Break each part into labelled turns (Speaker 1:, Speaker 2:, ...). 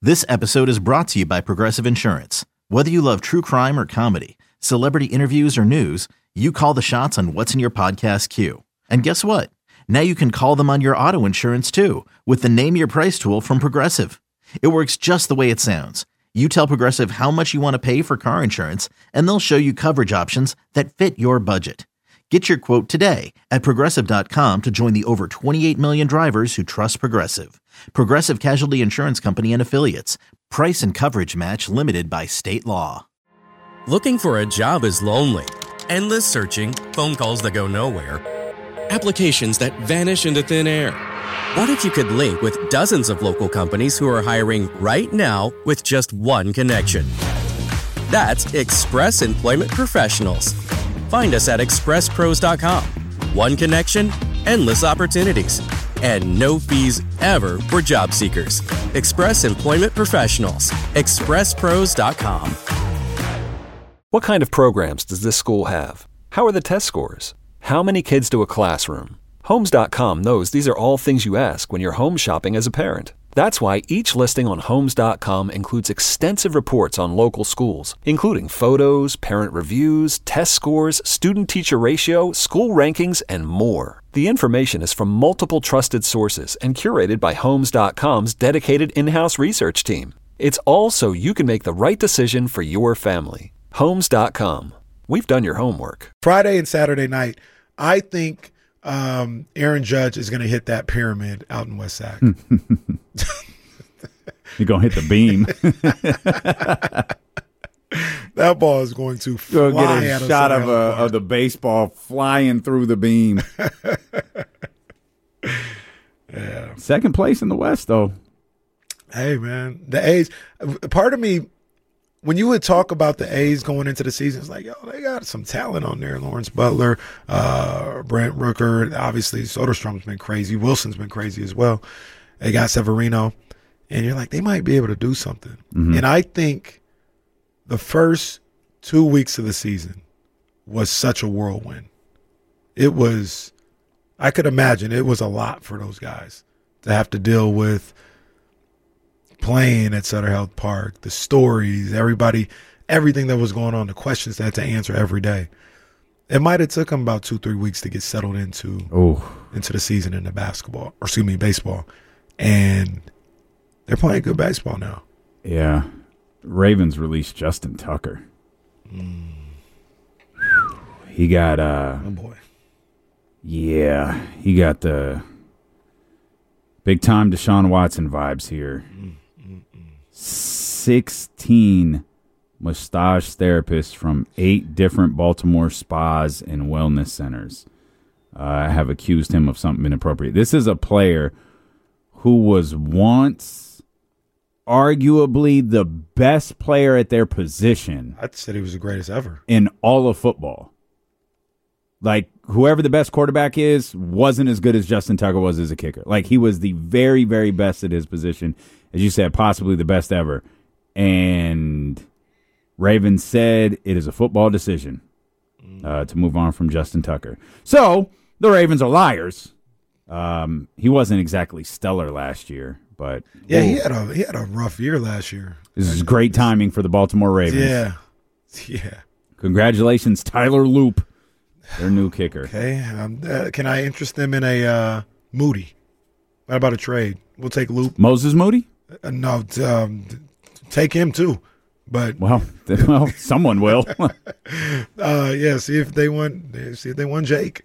Speaker 1: This episode is brought to you by Progressive Insurance. Whether you love true crime or comedy, celebrity interviews or news, you call the shots on what's in your podcast queue. And guess what? Now you can call them on your auto insurance too with the Name Your Price tool from Progressive. It works just the way it sounds. You tell Progressive how much you want to pay for car insurance, and they'll show you coverage options that fit your budget. Get your quote today at Progressive.com to join the over 28 million drivers who trust Progressive. Progressive Casualty Insurance Company and Affiliates. Price and coverage match limited by state law.
Speaker 2: Looking for a job is lonely. Endless searching, phone calls that go nowhere, applications that vanish into thin air. What if you could link with dozens of local companies who are hiring right now with just one connection? That's Express Employment Professionals. Find us at expresspros.com. One connection, endless opportunities, and no fees ever for job seekers. Express Employment Professionals. expresspros.com.
Speaker 3: What kind of programs does this school have? How are the test scores? How many kids to a classroom? Homes.com knows these are all things you ask when you're home shopping as a parent. That's why each listing on Homes.com includes extensive reports on local schools, including photos, parent reviews, test scores, student-teacher ratio, school rankings, and more. The information is from multiple trusted sources and curated by Homes.com's dedicated in-house research team. It's all so you can make the right decision for your family. Homes.com. We've done your homework.
Speaker 4: Friday and Saturday night, I think Aaron Judge is going to hit that pyramid out in West Sac.
Speaker 5: You're going to hit the beam.
Speaker 4: That ball is going to fly.
Speaker 5: Go get a shot of the baseball flying through the beam.
Speaker 4: Yeah.
Speaker 5: Second place in the West, though.
Speaker 4: Hey, man. The A's, part of me, when you would talk about the A's going into the season, it's like, yo, they got some talent on there. Lawrence Butler, Brent Rooker, obviously Soderstrom's been crazy. Wilson's been crazy as well. They got Severino. And you're like, they might be able to do something. Mm-hmm. And I think the first 2 weeks of the season was such a whirlwind. It was, I could imagine it was a lot for those guys to have to deal with playing at Sutter Health Park, the stories, everything that was going on, the questions they had to answer every day. It might have took them about 2-3 weeks to get settled into the season in the baseball. And they're playing good baseball now.
Speaker 5: Yeah. Ravens released Justin Tucker. He got
Speaker 4: oh boy.
Speaker 5: Yeah, he got the big time Deshaun Watson vibes here. 16 massage therapists from 8 different Baltimore spas and wellness centers have accused him of something inappropriate. This is a player who was once arguably the best player at their position.
Speaker 4: I'd say he was the greatest ever
Speaker 5: in all of football. Like, whoever the best quarterback is wasn't as good as Justin Tucker was as a kicker. Like, he was the very, very best at his position. As you said, possibly the best ever. And Ravens said it is a football decision to move on from Justin Tucker. So, the Ravens are liars. He wasn't exactly stellar last year. But
Speaker 4: yeah, he had a rough year last year.
Speaker 5: This is great timing for the Baltimore Ravens.
Speaker 4: Yeah.
Speaker 5: Congratulations, Tyler Loop, their new kicker.
Speaker 4: Okay, can I interest them in a Moody? What about a trade? We'll take Loop.
Speaker 5: Moses Moody?
Speaker 4: No, take him too. But
Speaker 5: well, someone will.
Speaker 4: Yeah. See if they want Jake.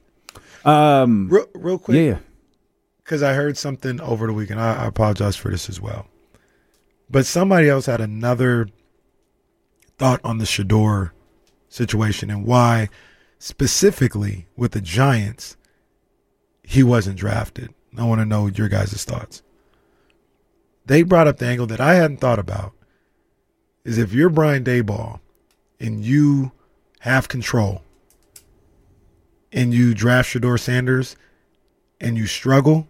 Speaker 4: Real quick.
Speaker 5: Yeah.
Speaker 4: Because I heard something over the weekend. I apologize for this as well. But somebody else had another thought on the Shedeur situation and why specifically with the Giants he wasn't drafted. I want to know your guys' thoughts. They brought up the angle that I hadn't thought about is if you're Brian Daboll and you have control and you draft Shedeur Sanders and you struggle,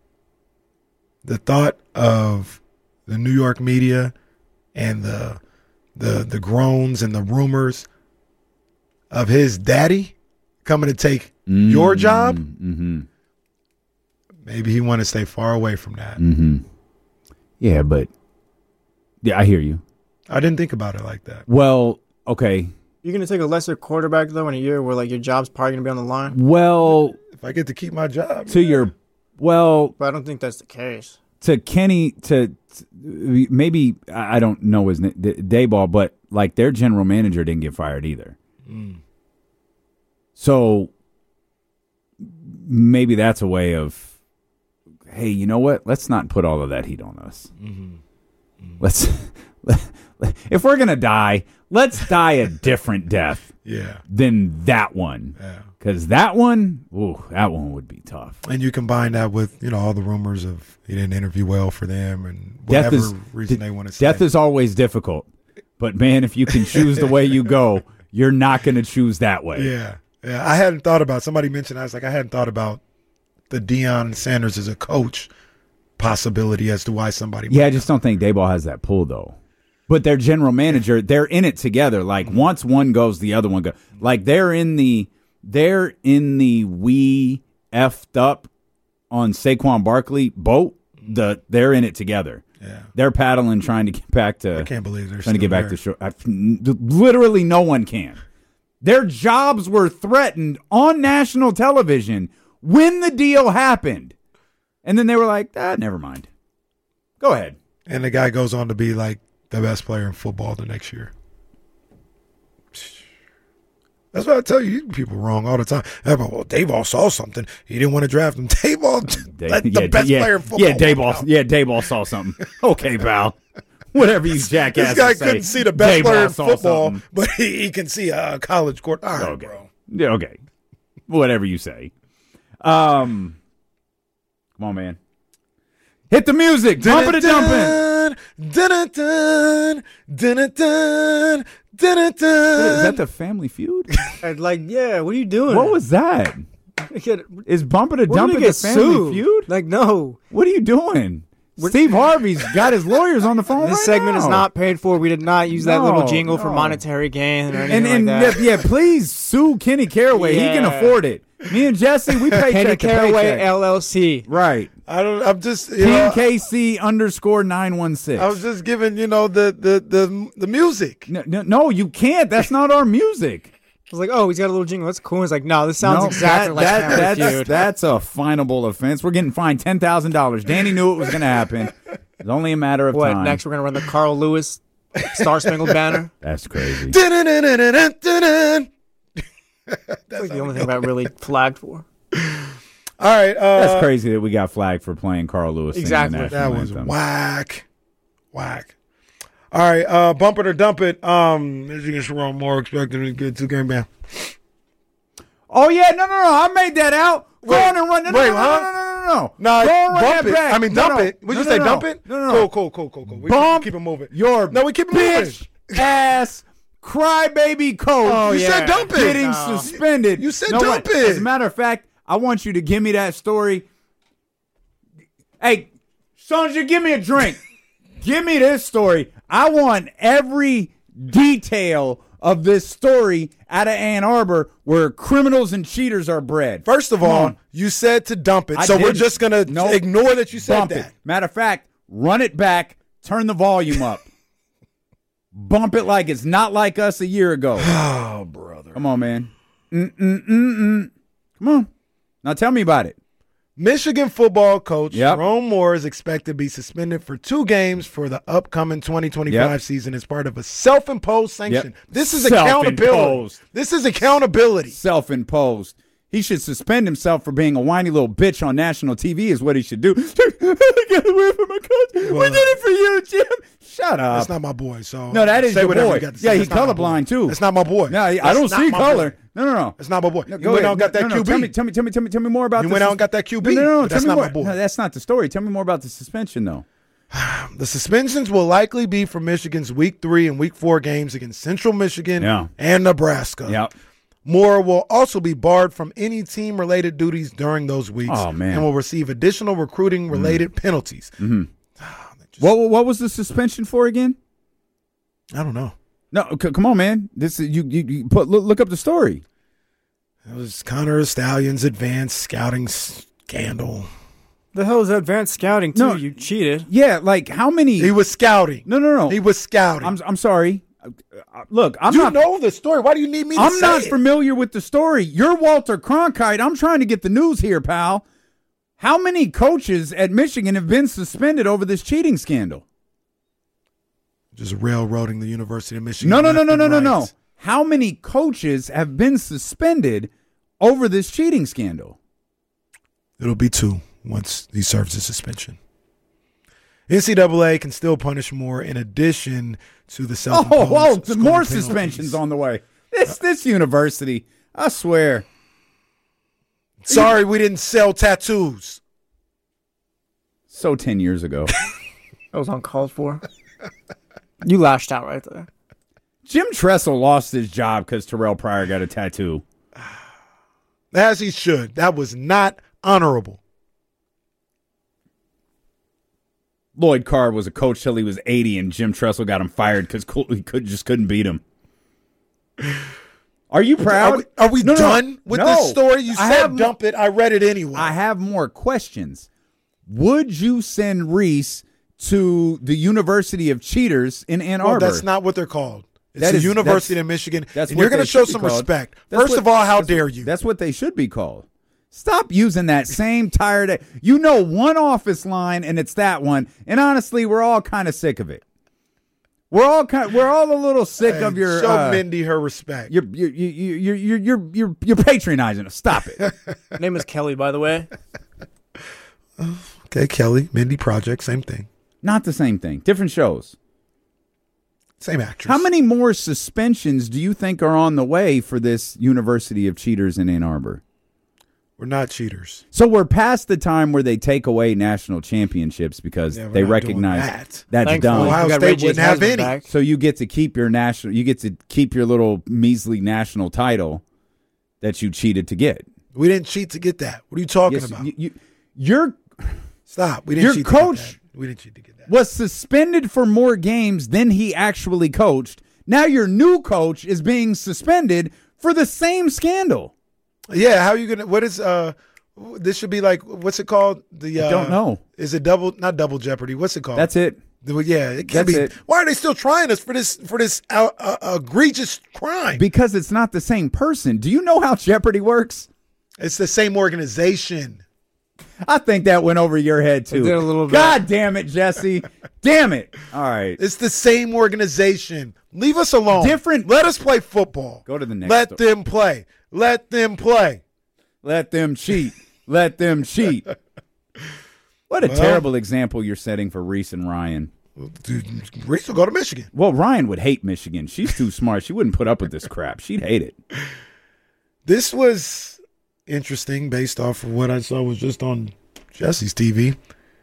Speaker 4: the thought of the New York media and the groans and the rumors of his daddy coming to take your job, maybe he want to stay far away from that.
Speaker 5: Yeah, but Yeah, I hear you.
Speaker 4: I didn't think about it like that.
Speaker 5: Well, okay.
Speaker 6: You're going to take a lesser quarterback, though, in a year where, like, your job's probably going to be on the line?
Speaker 5: Well,
Speaker 4: If I get to keep my job.
Speaker 6: But I don't think that's the case.
Speaker 5: To Kenny, to maybe, I don't know his name, Dayball, but, like, their general manager didn't get fired either. So maybe that's a way of, hey, you know what? Let's not put all of that heat on us. Let's, if we're going to die, let's die a different death than that one.
Speaker 4: Yeah.
Speaker 5: Because that one would be tough.
Speaker 4: And you combine that with, all the rumors of he didn't interview well for them and whatever reason they want to say.
Speaker 5: Death is always difficult. But, man, if you can choose the way you go, you're not going to choose that way.
Speaker 4: Yeah. I hadn't thought about, somebody mentioned, I was like, I hadn't thought about the Deion Sanders as a coach possibility as to why somebody.
Speaker 5: Yeah, I just don't think Dayball has that pull, though. But their general manager, they're in it together. Like, once one goes, the other one goes. Like, they're in the we effed up on Saquon Barkley boat. They're in it together.
Speaker 4: Yeah.
Speaker 5: They're paddling, trying to get back to.
Speaker 4: I can't believe they're
Speaker 5: trying to get back
Speaker 4: there.
Speaker 5: to shore. Literally, no one can. Their jobs were threatened on national television when the deal happened, and then they were like, never mind. Go ahead.
Speaker 4: And the guy goes on to be like the best player in football the next year. That's what I tell you. People wrong all the time. Well, Dayball saw something. He didn't want to draft him. Dayball, the best player in football.
Speaker 5: Yeah, Dayball saw something. Okay, pal. Whatever you jackass.
Speaker 4: This guy
Speaker 5: say,
Speaker 4: couldn't see the best player in football,
Speaker 5: something.
Speaker 4: but he can see a college court. All right,
Speaker 5: okay.
Speaker 4: bro.
Speaker 5: Yeah, okay. Whatever you say. Come on, man. Hit the music. Bump it and dump it. Is that the Family Feud?
Speaker 6: Like, yeah, what are you doing?
Speaker 5: What was that? Is Bump it and
Speaker 6: We're
Speaker 5: dump
Speaker 6: gonna
Speaker 5: it the
Speaker 6: get
Speaker 5: Family
Speaker 6: sued.
Speaker 5: Feud?
Speaker 6: Like, no.
Speaker 5: What are you doing? Steve Harvey's got his lawyers on the phone.
Speaker 6: This
Speaker 5: right
Speaker 6: segment
Speaker 5: now.
Speaker 6: is not paid for. We did not use that little jingle for
Speaker 5: no.
Speaker 6: monetary gain or anything
Speaker 5: And
Speaker 6: like that.
Speaker 5: yeah, please sue Kenny Caraway. He can
Speaker 6: Yeah.
Speaker 5: afford it. Me and Jesse, we pay
Speaker 6: Kenny
Speaker 5: check to
Speaker 6: Caraway
Speaker 5: paycheck.
Speaker 6: LLC.
Speaker 5: Right.
Speaker 4: I'm just
Speaker 5: PNKC _916.
Speaker 4: I was just giving the music.
Speaker 5: No, you can't. That's not our music.
Speaker 6: I was like, oh, he's got a little jingle. That's cool. It's like, no, this sounds exactly like Family Feud.
Speaker 5: That's a finable offense. We're getting fined $10,000. Danny knew it was going to happen. It's only a matter of time.
Speaker 6: Next we're going to run the Carl Lewis Star Spangled Banner.
Speaker 5: That's crazy.
Speaker 6: That's like the only thing I got really flagged for.
Speaker 4: All right.
Speaker 5: That's crazy that we got flagged for playing Carl Lewis.
Speaker 6: Exactly.
Speaker 5: Singing the
Speaker 4: That
Speaker 5: national
Speaker 4: was
Speaker 5: anthem.
Speaker 4: whack. All right, bump it or dump it. Michigan Sharon Moore expecting to get 2-game ban.
Speaker 5: Oh, yeah. No. I made that out. Go on and run. No.
Speaker 4: Huh?
Speaker 5: No.
Speaker 4: No,
Speaker 5: Go on, run
Speaker 4: bump
Speaker 5: that
Speaker 4: it.
Speaker 5: back.
Speaker 4: I mean, dump it. Would you say dump it?
Speaker 5: No.
Speaker 4: Cool. We
Speaker 5: Bump
Speaker 4: keep it moving.
Speaker 5: We
Speaker 4: keep it moving.
Speaker 5: bitch ass crybaby coach.
Speaker 6: Oh,
Speaker 4: You said dump it.
Speaker 5: Getting suspended.
Speaker 4: You said
Speaker 5: No,
Speaker 4: dump
Speaker 5: wait.
Speaker 4: it.
Speaker 5: As a matter of fact, I want you to give me that story. Hey, Sonja, give me a drink. Give me this story. I want every detail of this story out of Ann Arbor where criminals and cheaters are bred.
Speaker 4: First of
Speaker 5: Come
Speaker 4: all,
Speaker 5: on.
Speaker 4: you said to dump it,
Speaker 5: I
Speaker 4: so we're
Speaker 5: didn't.
Speaker 4: just going to
Speaker 5: Nope.
Speaker 4: ignore that you said
Speaker 5: Bump
Speaker 4: that.
Speaker 5: it. Matter of fact, run it back, turn the volume up. Bump it like it's not like us a year ago.
Speaker 4: Oh, brother.
Speaker 5: Come on, man. Come on. Now tell me about it.
Speaker 4: Michigan football coach
Speaker 5: Yep.
Speaker 4: Jerome Moore is expected to be suspended for 2 games for the upcoming 2025
Speaker 5: Yep.
Speaker 4: season as part of a self-imposed sanction.
Speaker 5: Yep.
Speaker 4: This is accountability.
Speaker 5: Self-imposed.
Speaker 4: This is accountability.
Speaker 5: Self-imposed. He should suspend himself for being a whiny little bitch on national TV is what he should do. Get away from my coach. We did it for you, Jim. Shut up.
Speaker 4: That's not my boy. So
Speaker 5: No, that is
Speaker 4: say
Speaker 5: your
Speaker 4: whatever
Speaker 5: boy.
Speaker 4: you got to say.
Speaker 5: Yeah,
Speaker 4: That's
Speaker 5: he's
Speaker 4: not my boy.
Speaker 5: colorblind, too.
Speaker 4: That's not my boy.
Speaker 5: No, I
Speaker 4: That's
Speaker 5: don't
Speaker 4: not
Speaker 5: see
Speaker 4: my
Speaker 5: color.
Speaker 4: boy.
Speaker 5: No.
Speaker 4: That's not my boy.
Speaker 5: No,
Speaker 4: You
Speaker 5: go
Speaker 4: went
Speaker 5: ahead.
Speaker 4: out and got that
Speaker 5: No,
Speaker 4: QB.
Speaker 5: Tell me more about
Speaker 4: You
Speaker 5: this.
Speaker 4: went out and got that QB.
Speaker 5: No,
Speaker 4: That's
Speaker 5: tell me
Speaker 4: not my
Speaker 5: more.
Speaker 4: boy.
Speaker 5: No, that's not the story. Tell me more about the suspension, though.
Speaker 4: The suspensions will likely be for Michigan's Week 3 and Week 4 games against Central Michigan and Nebraska.
Speaker 5: Yep.
Speaker 4: Moore will also be barred from any team-related duties during those weeks and will receive additional recruiting-related penalties.
Speaker 5: Mm-hmm. What was the suspension for again?
Speaker 4: I don't know.
Speaker 5: No, come on, man. This is you look up the story.
Speaker 4: It was Connor Stallion's advanced scouting scandal.
Speaker 6: The hell is advanced scouting, too?
Speaker 5: No.
Speaker 6: You cheated.
Speaker 5: Yeah, like how many?
Speaker 4: He was scouting.
Speaker 5: No.
Speaker 4: He was scouting.
Speaker 5: I'm sorry. Look, I'm
Speaker 4: you
Speaker 5: not.
Speaker 4: know the story. Why do you need me to
Speaker 5: I'm
Speaker 4: say
Speaker 5: not
Speaker 4: it?
Speaker 5: familiar with the story. You're Walter Cronkite. I'm trying to get the news here, pal. How many coaches at Michigan have been suspended over this cheating scandal?
Speaker 4: Just railroading the University of Michigan.
Speaker 5: No. How many coaches have been suspended over this cheating scandal?
Speaker 4: It'll be 2 once he serves his suspension. NCAA can still punish more in addition to the self-imposed school
Speaker 5: more
Speaker 4: penalties.
Speaker 5: suspensions on the way. This university, I swear.
Speaker 4: Sorry, we didn't sell tattoos.
Speaker 5: So 10 years ago.
Speaker 6: That was uncalled for. You lashed out right there.
Speaker 5: Jim Tressel lost his job because Terrell Pryor got a tattoo.
Speaker 4: As he should. That was not honorable.
Speaker 5: Lloyd Carr was a coach till he was 80, and Jim Tressel got him fired because he couldn't beat him. Are you proud?
Speaker 4: Are we done with this story? You said dump it. I read it anyway.
Speaker 5: I have more questions. Would you send Reese to the University of Cheaters in Ann Arbor?
Speaker 4: That's not what they're called. It's the University of Michigan.
Speaker 5: And
Speaker 4: you're going to show some respect. First of all, how dare you?
Speaker 5: That's what they should be called. Stop using that same tired. You know one office line, and it's that one. And honestly, we're all kind of sick of it. We're all a little sick of your.
Speaker 4: Show Mindy her respect.
Speaker 5: You're patronizing us. Stop it.
Speaker 6: Her name is Kelly, by the way.
Speaker 4: Okay, Kelly, Mindy Project, same thing.
Speaker 5: Not the same thing. Different shows.
Speaker 4: Same actress.
Speaker 5: How many more suspensions do you think are on the way for this University of Cheaters in Ann Arbor?
Speaker 4: We're not cheaters.
Speaker 5: So we're past the time where they take away national championships because they recognize
Speaker 4: that's
Speaker 5: done.
Speaker 4: Ohio State wouldn't have any.
Speaker 6: Back.
Speaker 5: So you get to keep your little measly national title that you cheated to get.
Speaker 4: We didn't cheat to get that. What are you talking about? Stop. We didn't cheat to get that. We didn't cheat to get that.
Speaker 5: Was suspended for more games than he actually coached. Now your new coach is being suspended for the same scandal.
Speaker 4: Yeah, how are you gonna? What is this should be like? What's it called? I
Speaker 5: don't know.
Speaker 4: Is it not double jeopardy? What's it called?
Speaker 5: That's it.
Speaker 4: Yeah, it can't be.
Speaker 5: It.
Speaker 4: Why are they still trying us for this egregious crime?
Speaker 5: Because it's not the same person. Do you know how Jeopardy works?
Speaker 4: It's the same organization.
Speaker 5: I think that went over your head too.
Speaker 6: It did a little bit.
Speaker 5: God damn it, Jesse. Damn it. All right.
Speaker 4: It's the same organization. Leave us alone.
Speaker 5: Different.
Speaker 4: Let us play football.
Speaker 5: Go to the next.
Speaker 4: Let them play. Let them play.
Speaker 5: Let them cheat. Let them cheat. What a terrible example you're setting for Reese and Ryan.
Speaker 4: Dude, Reese will go to Michigan.
Speaker 5: Well, Ryan would hate Michigan. She's too smart. She wouldn't put up with this crap. She'd hate it.
Speaker 4: This was interesting based off of what I saw was just on Jesse's TV.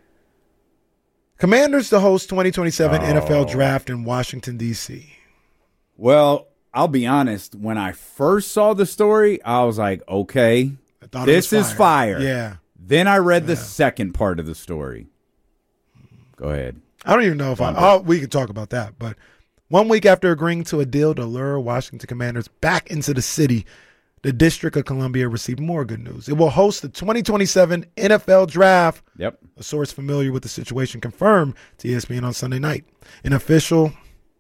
Speaker 4: Commanders to host 2027 NFL Draft in Washington, D.C.
Speaker 5: Well, I'll be honest. When I first saw the story, I was like, okay, this is fire.
Speaker 4: Yeah.
Speaker 5: Then I read the second part of the story. Go ahead.
Speaker 4: I don't even know if we could talk about that. But 1 week after agreeing to a deal to lure Washington Commanders back into the city, the District of Columbia received more good news. It will host the 2027 NFL Draft.
Speaker 5: Yep.
Speaker 4: A source familiar with the situation confirmed to ESPN on Sunday night. An official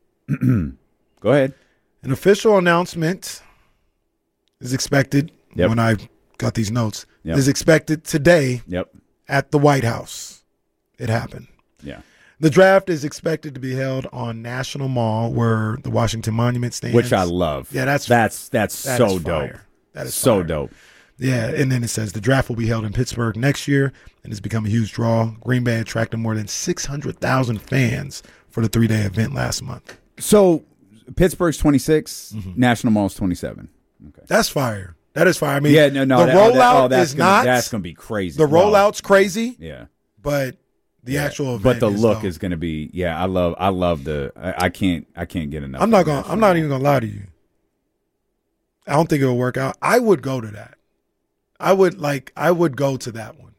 Speaker 5: Go ahead.
Speaker 4: An official announcement is expected
Speaker 5: Yep.
Speaker 4: when I got these notes.
Speaker 5: Yep.
Speaker 4: Is expected today
Speaker 5: Yep.
Speaker 4: at the White House. It happened.
Speaker 5: Yeah.
Speaker 4: The draft is expected to be held on National Mall, where the Washington Monument stands.
Speaker 5: Which I love.
Speaker 4: Yeah, that's
Speaker 5: so
Speaker 4: is
Speaker 5: dope.
Speaker 4: fire. That is
Speaker 5: so
Speaker 4: fire.
Speaker 5: dope.
Speaker 4: Yeah, and then it says the draft will be held in Pittsburgh next year and has become a huge draw. Green Bay attracted more than 600,000 fans for the 3-day event last month.
Speaker 5: So Pittsburgh's 26, National Mall's 27. Okay.
Speaker 4: That's fire. That is fire. I mean,
Speaker 5: Yeah, no.
Speaker 4: the rollout is not.
Speaker 5: That's going to be crazy.
Speaker 4: The rollout's crazy,
Speaker 5: Yeah.
Speaker 4: but the actual event
Speaker 5: But the
Speaker 4: is
Speaker 5: look
Speaker 4: dope.
Speaker 5: is going to be, I love the, I can't get enough.
Speaker 4: I'm not even gonna lie to you. I don't think it'll work out. I would go to that. I would go to that one.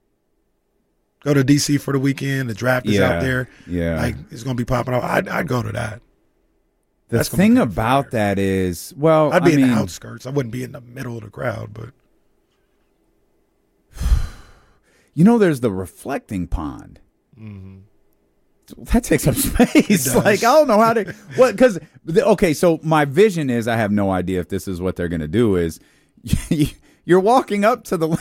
Speaker 4: Go to DC for the weekend. The draft is out there.
Speaker 5: Yeah.
Speaker 4: Like it's gonna be popping off. I'd go to that.
Speaker 5: The
Speaker 4: That's gonna
Speaker 5: thing
Speaker 4: be
Speaker 5: about
Speaker 4: fire.
Speaker 5: that is, well,
Speaker 4: I'd be in
Speaker 5: I mean,
Speaker 4: the outskirts. I wouldn't be in the middle of the crowd, but
Speaker 5: there's the reflecting pond. Mm-hmm. That takes up space. Like, I don't know how to, because, okay, so my vision is, I have no idea if this is what they're going to do, is you're walking up to the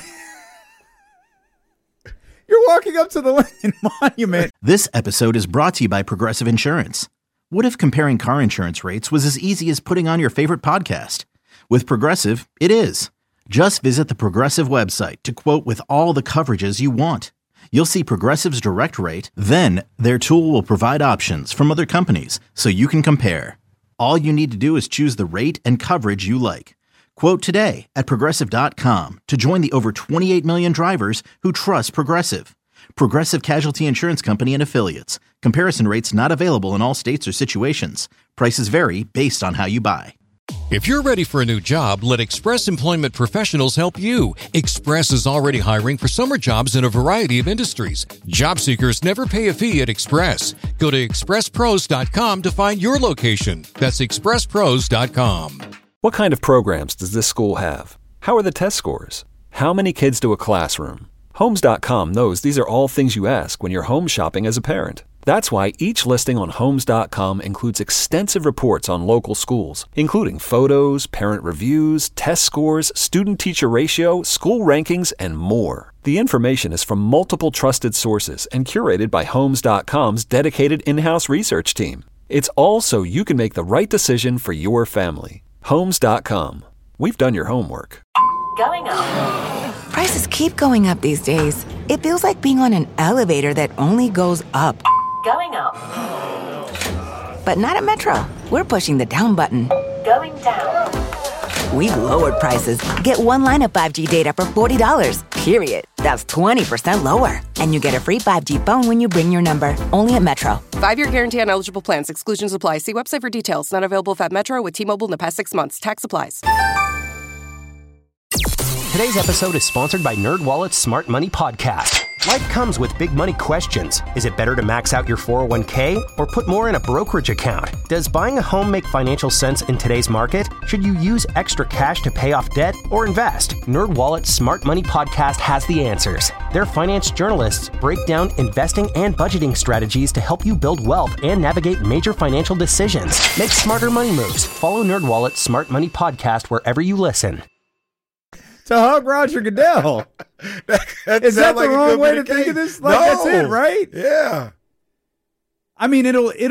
Speaker 5: Lincoln Monument.
Speaker 1: This episode is brought to you by Progressive Insurance. What if comparing car insurance rates was as easy as putting on your favorite podcast? With Progressive, it is. Just visit the Progressive website to quote with all the coverages you want. You'll see Progressive's direct rate, then their tool will provide options from other companies so you can compare. All you need to do is choose the rate and coverage you like. Quote today at Progressive.com to join the over 28 million drivers who trust Progressive. Progressive Casualty Insurance Company and Affiliates. Comparison rates not available in all states or situations. Prices vary based on how you buy.
Speaker 7: If you're ready for a new job, let Express Employment Professionals help you. Express is already hiring for summer jobs in a variety of industries. Job seekers never pay a fee at Express. Go to expresspros.com to find your location. That's expresspros.com.
Speaker 3: What kind of programs does this school have? How are the test scores? How many kids do a classroom? Homes.com knows these are all things you ask when you're home shopping as a parent. That's why each listing on Homes.com includes extensive reports on local schools, including photos, parent reviews, test scores, student-teacher ratio, school rankings, and more. The information is from multiple trusted sources and curated by Homes.com's dedicated in-house research team. It's all so you can make the right decision for your family. Homes.com. We've done your homework.
Speaker 8: Going up. Prices keep going up these days. It feels like being on an elevator that only goes up. Going up. But not at Metro. We're pushing the down button. Going down. We've lowered prices. Get one line of 5G data for $40, period. That's 20% lower. And you get a free 5G phone when you bring your number. Only at Metro.
Speaker 9: 5-year guarantee on eligible plans. Exclusions apply. See website for details. Not available if at Metro with T-Mobile in the past 6 months. Tax applies.
Speaker 10: Today's episode is sponsored by NerdWallet's Smart Money Podcast. Life comes with big money questions. Is it better to max out your 401k or put more in a brokerage account? Does buying a home make financial sense in today's market? Should you use extra cash to pay off debt or invest? NerdWallet's Smart Money Podcast has the answers. Their finance journalists break down investing and budgeting strategies to help you build wealth and navigate major financial decisions. Make smarter money moves. Follow NerdWallet's Smart Money Podcast wherever you listen.
Speaker 5: To hug Roger Goodell. Is that the wrong way to think of this? Like, that's it, right?
Speaker 4: Yeah.
Speaker 5: I mean,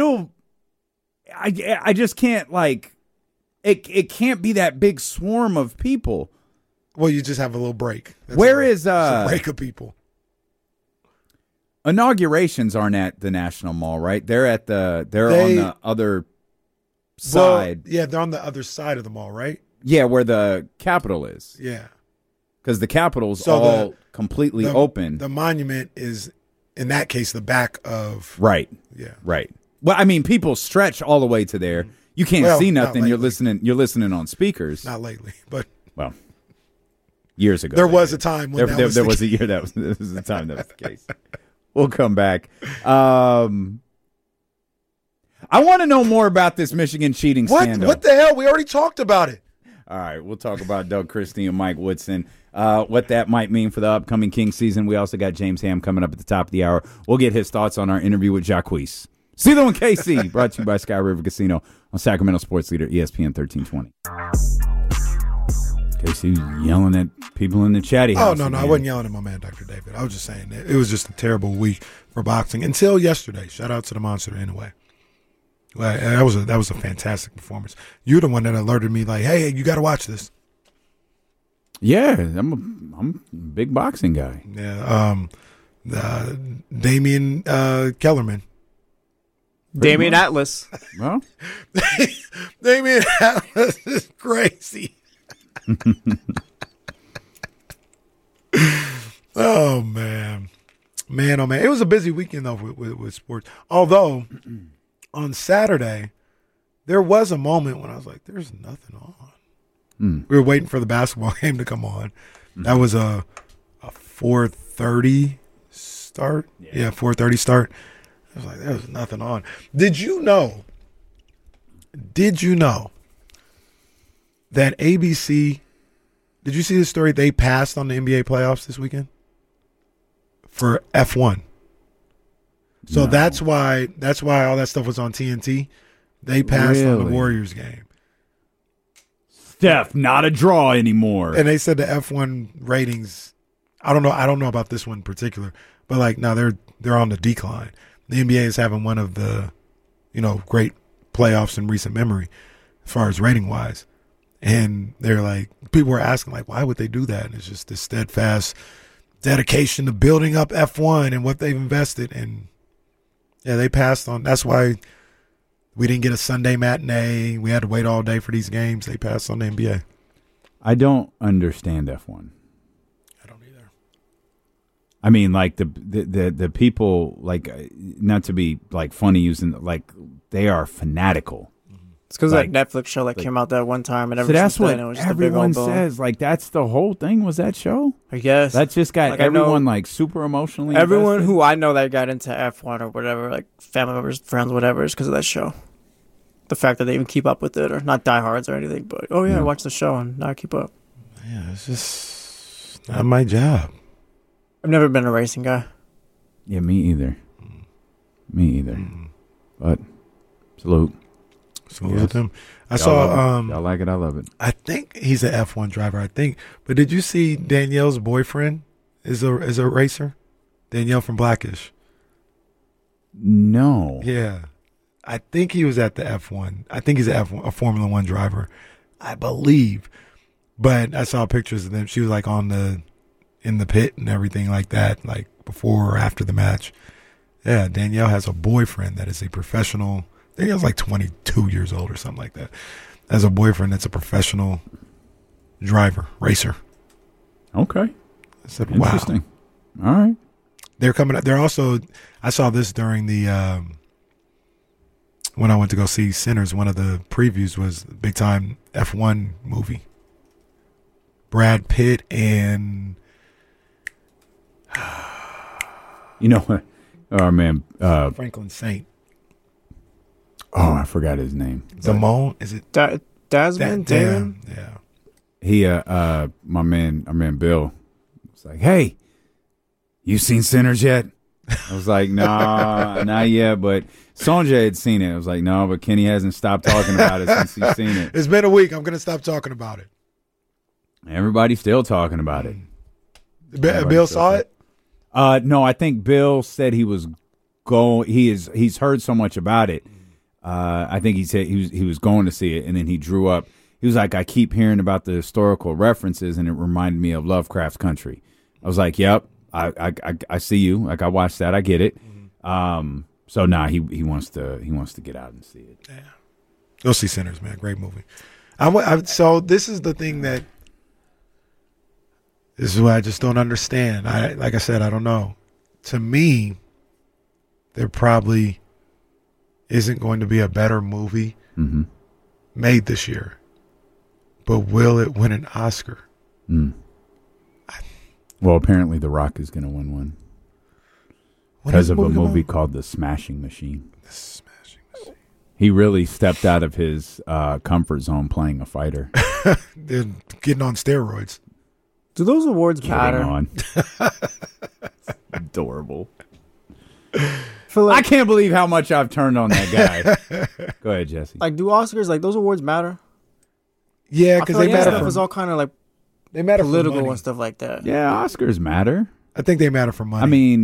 Speaker 5: I just can't, like, it can't be that big swarm of people.
Speaker 4: Well, you just have a little break.
Speaker 5: That's
Speaker 4: a break of people.
Speaker 5: Inaugurations aren't at the National Mall, right? They're on the other side.
Speaker 4: Well, yeah, they're on the other side of the mall, right?
Speaker 5: Yeah, where the Capitol is.
Speaker 4: Yeah.
Speaker 5: Because the Capitol's all completely open.
Speaker 4: The monument is, in that case, the back of...
Speaker 5: Right.
Speaker 4: Yeah.
Speaker 5: Right. Well, I mean, people stretch all the way to there. You can't see nothing. You're listening on speakers.
Speaker 4: Not lately, but...
Speaker 5: Well, years ago.
Speaker 4: There was a time when
Speaker 5: there was a year that was a time that was the case. We'll come back. I want to know more about this Michigan cheating scandal.
Speaker 4: What the hell? We already talked about it.
Speaker 5: All right, we'll talk about Doug Christie and Mike Woodson, what that might mean for the upcoming Kings season. We also got James Ham coming up at the top of the hour. We'll get his thoughts on our interview with Jacquees. CeeLo and KC, brought to you by Sky River Casino on Sacramento Sports Leader, ESPN 1320. KC yelling at people in the chatty house.
Speaker 4: Oh, no, I wasn't yelling at my man, Dr. David. I was just saying it was just a terrible week for boxing until yesterday. Shout out to the monster anyway. That was a fantastic performance. You're the one that alerted me, like, hey, you got to watch this.
Speaker 5: Yeah, I'm a big boxing guy.
Speaker 4: Yeah, Damian Kellerman.
Speaker 6: Damian Atlas.
Speaker 5: Well,
Speaker 4: Damian Atlas is crazy. Oh man, oh man, it was a busy weekend though with sports. Although on Saturday there was a moment when I was like, "There's nothing on." We were waiting for the basketball game to come on. That was a 4:30 start. Yeah, 4:30 start. I was like, "There was nothing on." Did you know that ABC? Did you see this story? They passed on the NBA playoffs this weekend. for F1. So that's why all that stuff was on TNT. They passed on the Warriors game.
Speaker 5: Steph, not a draw anymore.
Speaker 4: And they said the F1 ratings, I don't know about this one in particular, but like now they're on the decline. The NBA is having one of the, great playoffs in recent memory as far as rating wise. And they're like, people were asking like, why would they do that? And it's just this steadfast dedication to building up F1 and what they've invested in. Yeah, they passed on. That's why we didn't get a Sunday matinee. We had to wait all day for these games. They passed on the NBA.
Speaker 5: I don't understand F1.
Speaker 4: I don't either.
Speaker 5: I mean, like the people, like, not to be like funny using, like, they are fanatical.
Speaker 6: It's because that Netflix show that came out that one time, and
Speaker 5: that's what
Speaker 6: it was
Speaker 5: everyone says. Like, that's the whole thing. Was that show?
Speaker 6: I guess
Speaker 5: that just got everyone like super emotionally.
Speaker 6: Everyone
Speaker 5: invested.
Speaker 6: who I know that got into F1 or whatever, like family members, friends, whatever, is because of that show. The fact that they even keep up with it, or not diehards or anything, but I watch the show and now I keep up.
Speaker 4: Yeah, it's just not my job.
Speaker 6: I've never been a racing guy.
Speaker 5: Yeah, me either. But salute.
Speaker 4: Salute him. I saw.
Speaker 5: I like it. I love it.
Speaker 4: I think he's an F1 driver. I think. But did you see Danielle's boyfriend is a racer? Danielle from Blackish.
Speaker 5: No.
Speaker 4: Yeah, I think he was at the F1. I think he's a Formula One driver, I believe. But I saw pictures of them. She was like in the pit and everything like that, like before or after the match. Yeah, Danielle has a boyfriend that is a professional. I think he was like 22 years old or something like that. As a boyfriend that's a professional driver, racer.
Speaker 5: Okay.
Speaker 4: I said,
Speaker 5: interesting.
Speaker 4: Wow.
Speaker 5: All right.
Speaker 4: They're coming up. They're also, I saw this during the, when I went to go see Sinners, one of the previews was a big time F1 movie. Brad Pitt and.
Speaker 5: Our man.
Speaker 4: Franklin Saint.
Speaker 5: Oh, I forgot his name.
Speaker 4: Damon, is it
Speaker 6: Desmond? Damon?
Speaker 4: Yeah.
Speaker 5: He, our man Bill was like, "Hey, you seen Sinners yet?" I was like, "Nah, not yet." But Sonjay had seen it. I was like, "No, but Kenny hasn't stopped talking about it since he's seen it."
Speaker 4: It's been a week. I'm gonna stop talking about it.
Speaker 5: Everybody's still talking about it.
Speaker 4: Bill saw it?
Speaker 5: No, I think Bill said he was going. He's heard so much about it. I think he said he was going to see it, and then he drew up. He was like, I keep hearing about the historical references, and it reminded me of Lovecraft's Country. I was like, yep, I see you. Like, I watched that. I get it. So he wants to get out and see it.
Speaker 4: Yeah, go see Sinners, man. Great movie. So this is the thing that. This is what I just don't understand. Like I said, I don't know. To me, there probably isn't going to be a better movie made this year. But will it win an Oscar?
Speaker 5: Well, apparently The Rock is going to win one. Because of a movie called The Smashing Machine.
Speaker 4: The Smashing Machine.
Speaker 5: He really stepped out of his comfort zone playing a fighter.
Speaker 4: They're getting on steroids.
Speaker 6: Do those awards matter?
Speaker 5: Adorable. I can't believe how much I've turned on that guy. Go ahead, Jesse.
Speaker 6: Like, do Oscars, like, those awards matter?
Speaker 4: Yeah, because they matter.
Speaker 6: Stuff is all kind of like
Speaker 4: they matter
Speaker 6: political
Speaker 4: for money
Speaker 6: and stuff like that.
Speaker 5: Yeah, Oscars matter.
Speaker 4: I think they matter for money.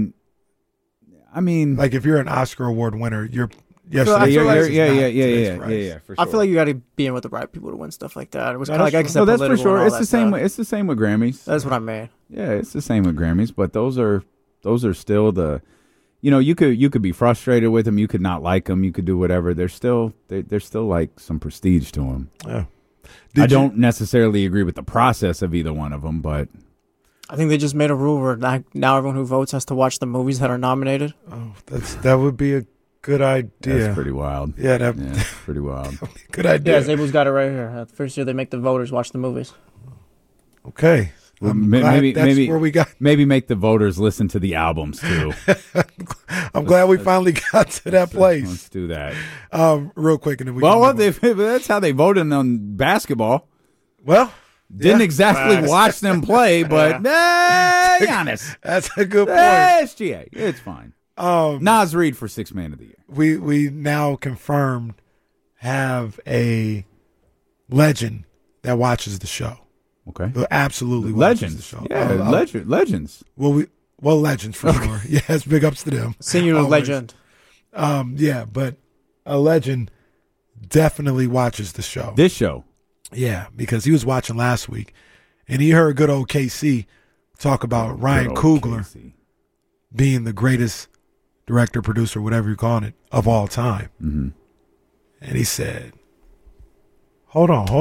Speaker 5: I mean,
Speaker 4: like if you're an Oscar award winner,
Speaker 5: yeah. For
Speaker 6: I
Speaker 5: sure.
Speaker 6: feel like you got to be in with the right people to win stuff like that. It was kind of like
Speaker 5: that's for sure. It's the same. It's the same with Grammys.
Speaker 6: That's what I mean.
Speaker 5: Yeah, it's the same with Grammys. But those are still the. You could be frustrated with them. You could not like them. You could do whatever. There's still like some prestige to them.
Speaker 4: Yeah.
Speaker 5: I don't necessarily agree with the process of either one of them, but
Speaker 6: I think they just made a rule where now everyone who votes has to watch the movies that are nominated.
Speaker 4: Oh, that would be a good idea.
Speaker 5: That's pretty wild.
Speaker 4: Yeah, that's
Speaker 5: pretty wild.
Speaker 4: Good idea.
Speaker 6: Yeah, Zabel's got it right here. The first year they make the voters watch the movies.
Speaker 4: Okay.
Speaker 5: Maybe
Speaker 4: where we got.
Speaker 5: Maybe make the voters listen to the albums too.
Speaker 4: I'm glad we finally got to that place.
Speaker 5: Let's do that.
Speaker 4: Real quick, and then we. Well,
Speaker 5: that's how they voted on basketball.
Speaker 4: Well,
Speaker 5: Didn't exactly watch them play, but Giannis.
Speaker 4: That's a good point.
Speaker 5: SGA. It's fine. Naz Reid for Sixth Man of the Year.
Speaker 4: We now confirmed have a legend that watches the show.
Speaker 5: Okay.
Speaker 4: Who absolutely
Speaker 5: Legends.
Speaker 4: watches the show.
Speaker 5: Yeah, legends.
Speaker 4: Well, legends for sure. Yes, big ups to them.
Speaker 6: Senior legend.
Speaker 4: Yeah, but a legend definitely watches the show.
Speaker 5: This show.
Speaker 4: Yeah, because he was watching last week, and he heard good old KC talk about Ryan Coogler being the greatest director, producer, whatever you call it, of all time.
Speaker 5: Mm-hmm.
Speaker 4: And he said, hold on.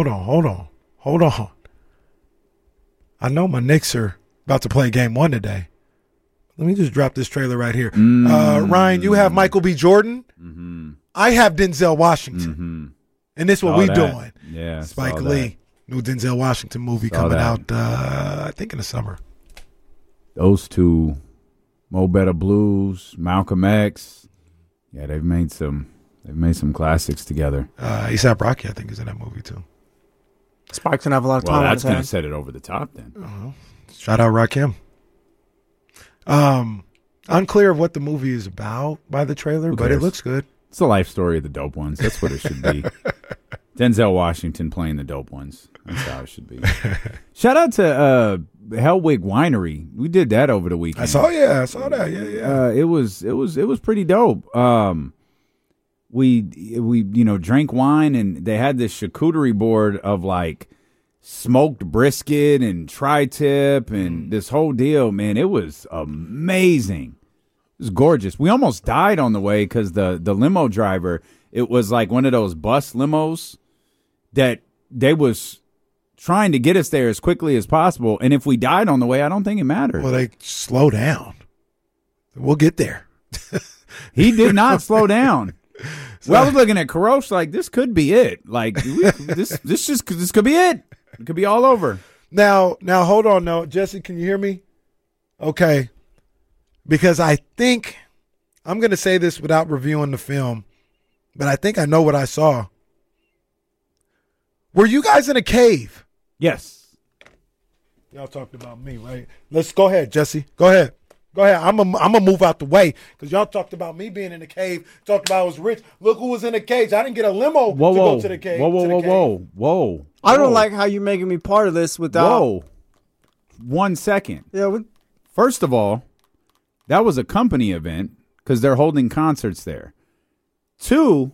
Speaker 4: I know my Knicks are about to play game 1 today. Let me just drop this trailer right here. Ryan, you have Michael B. Jordan.
Speaker 5: Mm-hmm.
Speaker 4: I have Denzel Washington.
Speaker 5: Mm-hmm.
Speaker 4: And this is what we doing.
Speaker 5: Yeah,
Speaker 4: Spike Lee. New Denzel Washington movie coming out, I think, in the summer.
Speaker 5: Those two, Mo Better Blues, Malcolm X. Yeah, they've made some classics together.
Speaker 4: A$AP Rocky, I think, is in that movie too.
Speaker 6: Spike's gonna have a lot of time.
Speaker 5: Well, that's gonna set it over the top then.
Speaker 4: Shout out Rakim. Unclear of what the movie is about by the trailer, but it looks good.
Speaker 5: It's the life story of the dope ones. That's what it should be. Denzel Washington playing the dope ones. That's how it should be. Shout out to Hellwig Winery. We did that over the weekend.
Speaker 4: I saw that. Yeah.
Speaker 5: It was pretty dope. We drank wine, and they had this charcuterie board of like smoked brisket and tri-tip and this whole deal. Man, it was amazing. It was gorgeous. We almost died on the way because the limo driver, it was like one of those bus limos that they was trying to get us there as quickly as possible. And if we died on the way, I don't think it mattered.
Speaker 4: Well, they slow down. We'll get there.
Speaker 5: He did not slow down. Well, I was looking at Karosh like, this could be it. Like, this could be it. It could be all over.
Speaker 4: Now, hold on. No, Jesse, can you hear me? Okay. Because I think, I'm going to say this without reviewing the film, but I think I know what I saw. Were you guys in a cave?
Speaker 5: Yes.
Speaker 4: Y'all talked about me, right? Let's go ahead, Jesse. Go ahead. I'm gonna move out the way because y'all talked about me being in the cave. Talked about I was rich. Look who was in the cage. I didn't get a limo to go to the cave.
Speaker 5: Whoa.
Speaker 6: I don't like how you're making me part of this without.
Speaker 5: Whoa. 1 second.
Speaker 6: Yeah.
Speaker 5: First of all, that was a company event because they're holding concerts there. 2,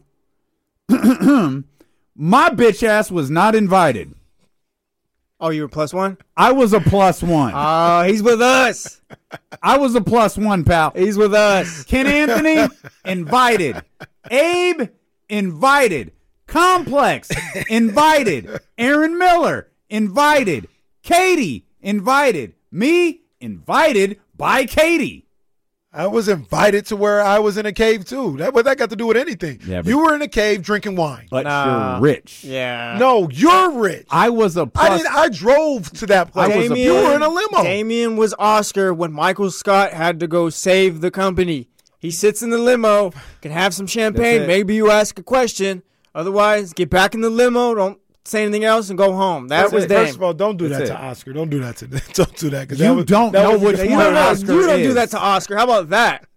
Speaker 5: my bitch ass was not invited.
Speaker 6: Oh, you were +1?
Speaker 5: I was a +1.
Speaker 6: Oh, he's with us.
Speaker 5: I was a +1, pal.
Speaker 6: He's with us.
Speaker 5: Ken Anthony, invited. Abe, invited. Complex, invited. Aaron Miller, invited. Katie, invited. Me, invited by Katie.
Speaker 4: I was invited to where I was in a cave too. What that got to do with anything?
Speaker 5: Yeah,
Speaker 4: you were in a cave drinking wine.
Speaker 5: But you're rich.
Speaker 6: Yeah.
Speaker 4: No, you're rich.
Speaker 5: I was a
Speaker 4: I drove to that place. You were in a limo.
Speaker 6: Damien was Oscar when Michael Scott had to go save the company. He sits in the limo, can have some champagne. Maybe you ask a question. Otherwise, get back in the limo. Don't say anything else and go home. That was Dame.
Speaker 4: First of all, don't do that to Oscar. Don't do that to don't do that.
Speaker 5: You don't know which one Oscar is.
Speaker 6: You don't do that to Oscar. How about that?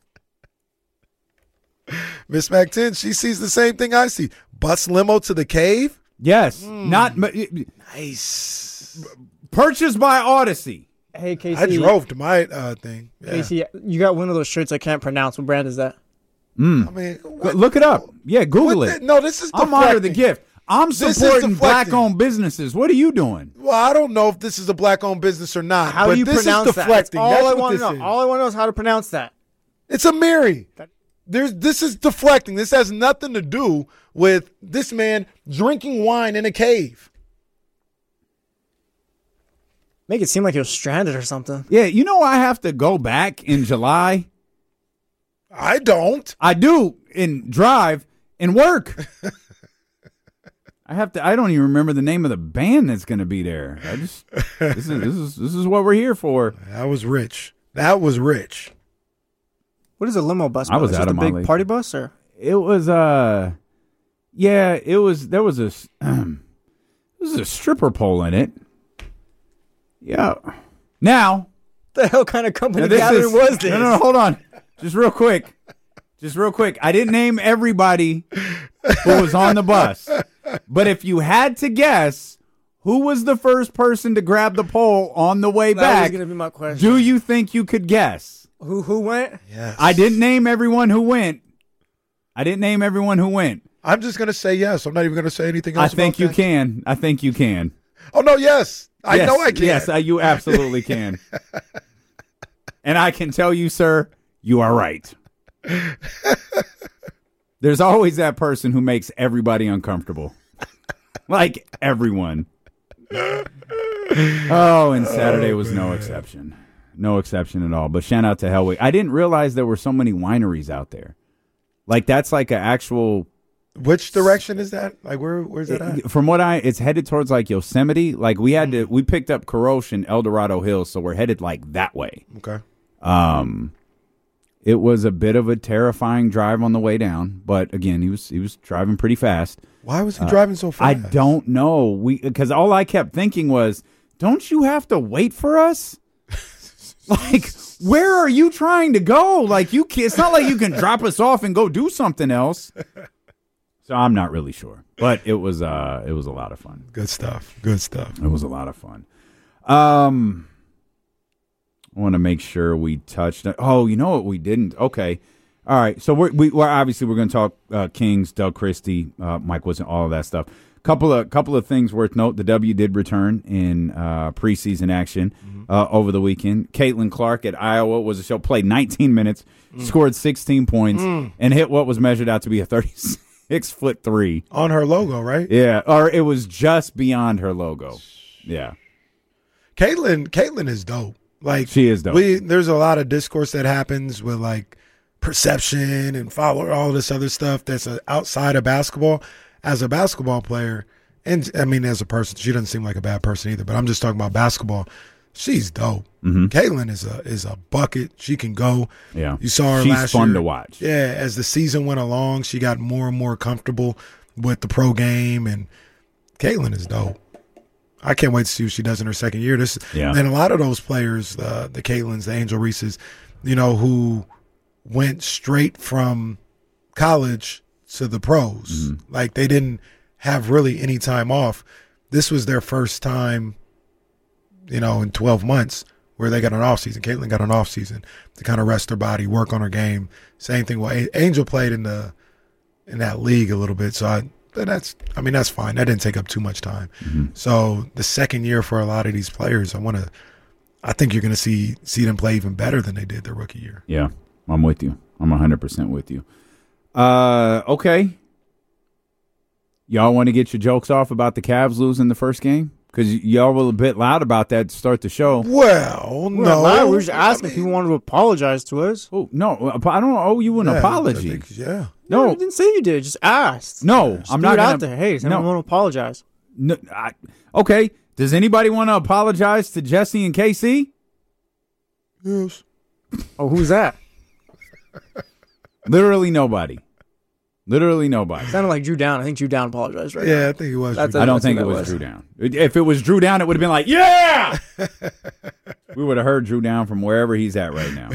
Speaker 4: Miss Mac-10, she sees the same thing I see. Bus limo to the cave?
Speaker 5: Yes. Not nice. Purchased by Odyssey.
Speaker 6: Hey, Casey.
Speaker 4: I drove to my thing. Yeah.
Speaker 6: Casey, you got one of those shirts I can't pronounce. What brand is that?
Speaker 4: I mean,
Speaker 5: look it up. Yeah, Google it.
Speaker 4: No, this is
Speaker 5: I'm honored the gift. I'm supporting black-owned businesses. What are you doing?
Speaker 4: Well, I don't know if this is a black-owned business or not.
Speaker 6: How do you pronounce that?
Speaker 4: Deflecting.
Speaker 6: All I want to know. All I want to know is how to pronounce that.
Speaker 4: It's a Miri. This is deflecting. This has nothing to do with this man drinking wine in a cave.
Speaker 6: Make it seem like he was stranded or something.
Speaker 5: Yeah, you know I have to go back in July.
Speaker 4: I don't.
Speaker 5: I do and drive and work. I don't even remember the name of the band that's going to be there. This is what we're here for.
Speaker 4: That was rich.
Speaker 6: What is a limo bus?
Speaker 5: I was
Speaker 6: out
Speaker 5: of
Speaker 6: my league. Big party bus or?
Speaker 5: It was there was a stripper pole in it. Yeah. Now,
Speaker 6: The hell kind of company
Speaker 5: this
Speaker 6: gathering was this?
Speaker 5: No, hold on. Just real quick. I didn't name everybody who was on the bus. But if you had to guess who was the first person to grab the pole on the way
Speaker 6: That
Speaker 5: back,
Speaker 6: was going to be my question.
Speaker 5: do you think you could guess?
Speaker 6: Who went?
Speaker 4: Yes.
Speaker 5: I didn't name everyone who went.
Speaker 4: I'm just going to say yes. I'm not even going to say anything else.
Speaker 5: I think you
Speaker 4: that.
Speaker 5: can.
Speaker 4: Oh, no, yes. I know I can.
Speaker 5: Yes, you absolutely can. And I can tell you, sir, you are right. There's always that person who makes everybody uncomfortable. Like everyone. Oh, and Saturday was no exception. No exception at all. But shout out to Hellwig. I didn't realize there were so many wineries out there. Like that's like an actual...
Speaker 4: Which direction is that? Like where's that at?
Speaker 5: From what it's headed towards like Yosemite. Like we picked up Caroche and El Dorado Hills, so we're headed like that way.
Speaker 4: Okay.
Speaker 5: It was a bit of a terrifying drive on the way down, but again, he was driving pretty fast.
Speaker 4: Why was he driving so fast?
Speaker 5: I don't know. Because all I kept thinking was, don't you have to wait for us? Like, where are you trying to go? Like it's not like you can drop us off and go do something else. So I'm not really sure, but it was a lot of fun.
Speaker 4: Good stuff.
Speaker 5: It was a lot of fun. I want to make sure we touched. Oh, you know what we didn't? Okay, all right. So we're obviously we're going to talk Kings, Doug Christie, Mike Woodson, all of that stuff. Couple of things worth note. The W did return in preseason action over the weekend. Caitlin Clark at Iowa was a show. Played 19 minutes, scored 16 points, and hit what was measured out to be a 36-foot-3
Speaker 4: on her logo, right?
Speaker 5: Yeah, or it was just beyond her logo. Yeah,
Speaker 4: Caitlin is dope. Like
Speaker 5: she is dope.
Speaker 4: There's a lot of discourse that happens with like perception and follow all this other stuff that's outside of basketball. As a basketball player, and I mean as a person, she doesn't seem like a bad person either. But I'm just talking about basketball. She's dope. Caitlin is a bucket. She can go.
Speaker 5: Yeah,
Speaker 4: you saw her
Speaker 5: She's
Speaker 4: last
Speaker 5: fun
Speaker 4: year.
Speaker 5: to watch.
Speaker 4: Yeah, as the season went along, she got more and more comfortable with the pro game, and Caitlin is dope. I can't wait to see what she does in her second year. And a lot of those players, the Caitlins, the Angel Reeses, who went straight from college to the pros. Like they didn't have really any time off. This was their first time, in 12 months where they got an off season. Caitlin got an off season to kind of rest her body, work on her game. Same thing. Well, Angel played in that league a little bit, so that's fine. That didn't take up too much time. So the second year for a lot of these players, I think you're going to see them play even better than they did their rookie year.
Speaker 5: Yeah, I'm with you. I'm 100% with you. Okay. Y'all want to get your jokes off about the Cavs losing the first game? Because y'all were a bit loud about that to start the show.
Speaker 4: Well, no.
Speaker 6: We were just asking if he wanted to apologize to us.
Speaker 5: Oh, no. I don't owe you an apology.
Speaker 6: No, you didn't say you did. Just asked.
Speaker 5: No, I'm not
Speaker 6: out there. Hey, does anyone want to apologize?
Speaker 5: No. Okay. Does anybody want to apologize to Jesse and KC?
Speaker 4: Yes.
Speaker 6: Oh, who's that?
Speaker 5: Literally nobody. Sounded
Speaker 6: like Drew Down. I think Drew Down apologized, right?
Speaker 4: Yeah, I think it was.
Speaker 5: I don't think it was Drew Down. If it was Drew Down, it would have been like, yeah! We would have heard Drew Down from wherever he's at right now.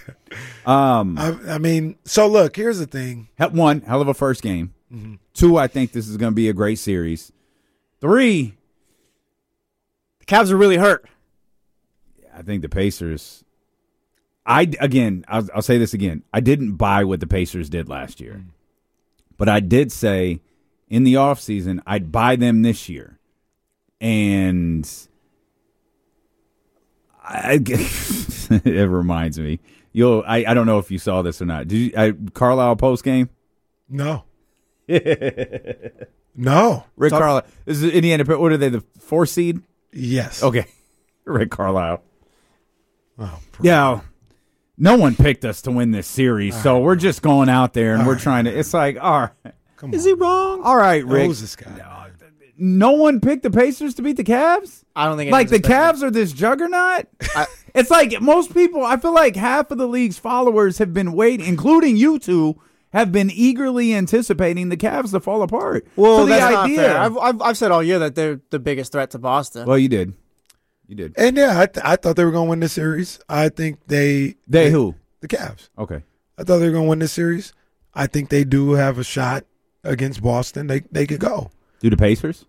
Speaker 4: I mean, so look, here's the thing.
Speaker 5: One, hell of a first game. 2, I think this is going to be a great series. 3,
Speaker 6: the Cavs are really hurt.
Speaker 5: I think the Pacers. I'll say this again. I didn't buy what the Pacers did last year. But I did say in the offseason I'd buy them this year. And it reminds me. I don't know if you saw this or not. Did you Carlisle post game?
Speaker 4: No. No.
Speaker 5: Rick Carlisle. This is Indiana. What are they, the 4 seed?
Speaker 4: Yes.
Speaker 5: Okay. Rick Carlisle.
Speaker 4: Oh,
Speaker 5: yeah. No one picked us to win this series, so we're just going out there and we're trying to. It's like, all right.
Speaker 6: Is he wrong?
Speaker 5: All right, Rick.
Speaker 4: Who's this guy?
Speaker 5: No one picked the Pacers to beat the Cavs?
Speaker 6: I don't think
Speaker 5: like the Cavs are this juggernaut. It's like most people, I feel like half of the league's followers have been waiting, including you two, have been eagerly anticipating the Cavs to fall apart.
Speaker 6: Well,
Speaker 5: so
Speaker 6: that's not fair. I've said all year that they're the biggest threat to Boston.
Speaker 5: Well, you did. You did.
Speaker 4: And yeah, I thought they were going to win this series. I think they
Speaker 5: who?
Speaker 4: The Cavs.
Speaker 5: Okay.
Speaker 4: I thought they were going to win this series. I think they do have a shot against Boston. They could go.
Speaker 5: Do the Pacers?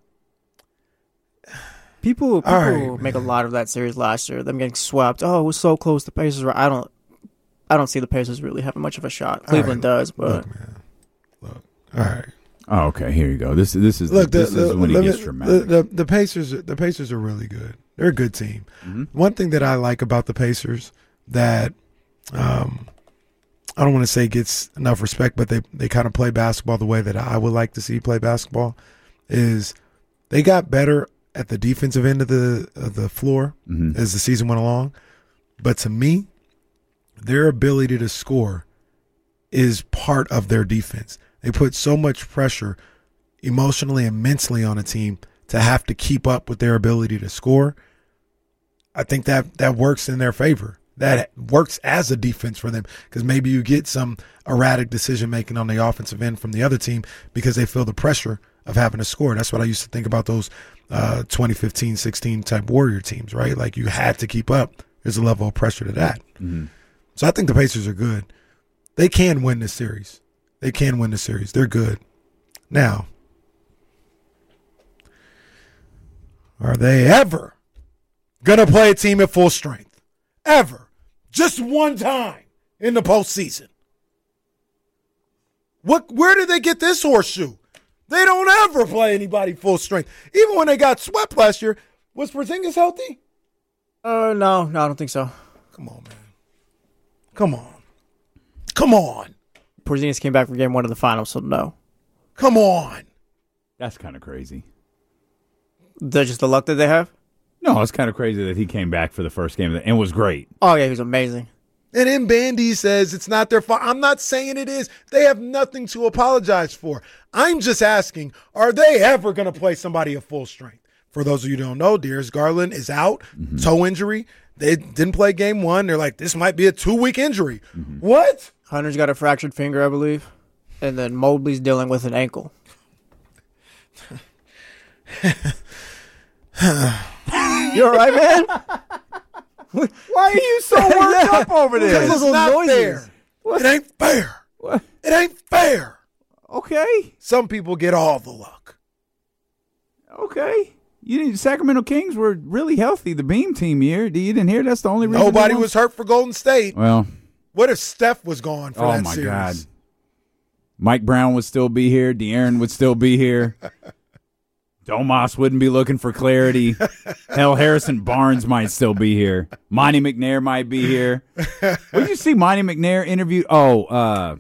Speaker 6: People
Speaker 4: right,
Speaker 6: make a lot of that series last year. Them getting swept. Oh, it was so close. The Pacers were. I don't see the Pacers really having much of a shot. Cleveland does, but
Speaker 4: Look. All right.
Speaker 5: Oh, okay. Here you go. This is when he gets dramatic.
Speaker 4: The Pacers are really good. They're a good team.
Speaker 5: Mm-hmm.
Speaker 4: One thing that I like about the Pacers that I don't want to say gets enough respect, but they kind of play basketball the way that I would like to see play basketball is they got better at the defensive end of the floor as the season went along. But to me, their ability to score is part of their defense. They put so much pressure emotionally and mentally on a team to have to keep up with their ability to score. I think that works in their favor. That works as a defense for them because maybe you get some erratic decision-making on the offensive end from the other team because they feel the pressure of having to score. That's what I used to think about those 2015-16 type Warrior teams, right? Like you had to keep up. There's a level of pressure to that. Mm-hmm. So I think the Pacers are good. They can win this series. They're good. Now, are they ever going to play a team at full strength? Ever. Just one time in the postseason. Where did they get this horseshoe? They don't ever play anybody full strength. Even when they got swept last year, was Porzingis healthy?
Speaker 6: No, I don't think so.
Speaker 4: Come on, man. Come on.
Speaker 6: Porzingis came back for game 1 of the finals, so no.
Speaker 4: Come on.
Speaker 5: That's kind of crazy.
Speaker 6: That's just the luck that they have?
Speaker 5: No, it's kind of crazy that he came back for the first game and was great.
Speaker 6: Oh, yeah, he was amazing.
Speaker 4: And then Bandy says it's not their fault. I'm not saying it is. They have nothing to apologize for. I'm just asking, are they ever going to play somebody at full strength? For those of you who don't know, Darius Garland is out, toe injury. They didn't play game 1. They're like, this might be a 2-week injury. What?
Speaker 6: Hunter's got a fractured finger, I believe. And then Mobley's dealing with an ankle. You all right, man?
Speaker 5: Why are you so worked up over this?
Speaker 4: Because it's not fair. It ain't fair.
Speaker 5: What?
Speaker 4: It ain't fair.
Speaker 5: Okay.
Speaker 4: Some people get all the luck.
Speaker 5: Okay. Sacramento Kings were really healthy, the Beam team year. You didn't hear that's the only reason?
Speaker 4: Nobody was hurt for Golden State.
Speaker 5: Well.
Speaker 4: What if Steph was gone for that series? Oh, my God.
Speaker 5: Mike Brown would still be here. De'Aaron would still be here. Domas wouldn't be looking for clarity. Hell, Harrison Barnes might still be here. Monty McNair might be here. What did you see Monty McNair interviewed? I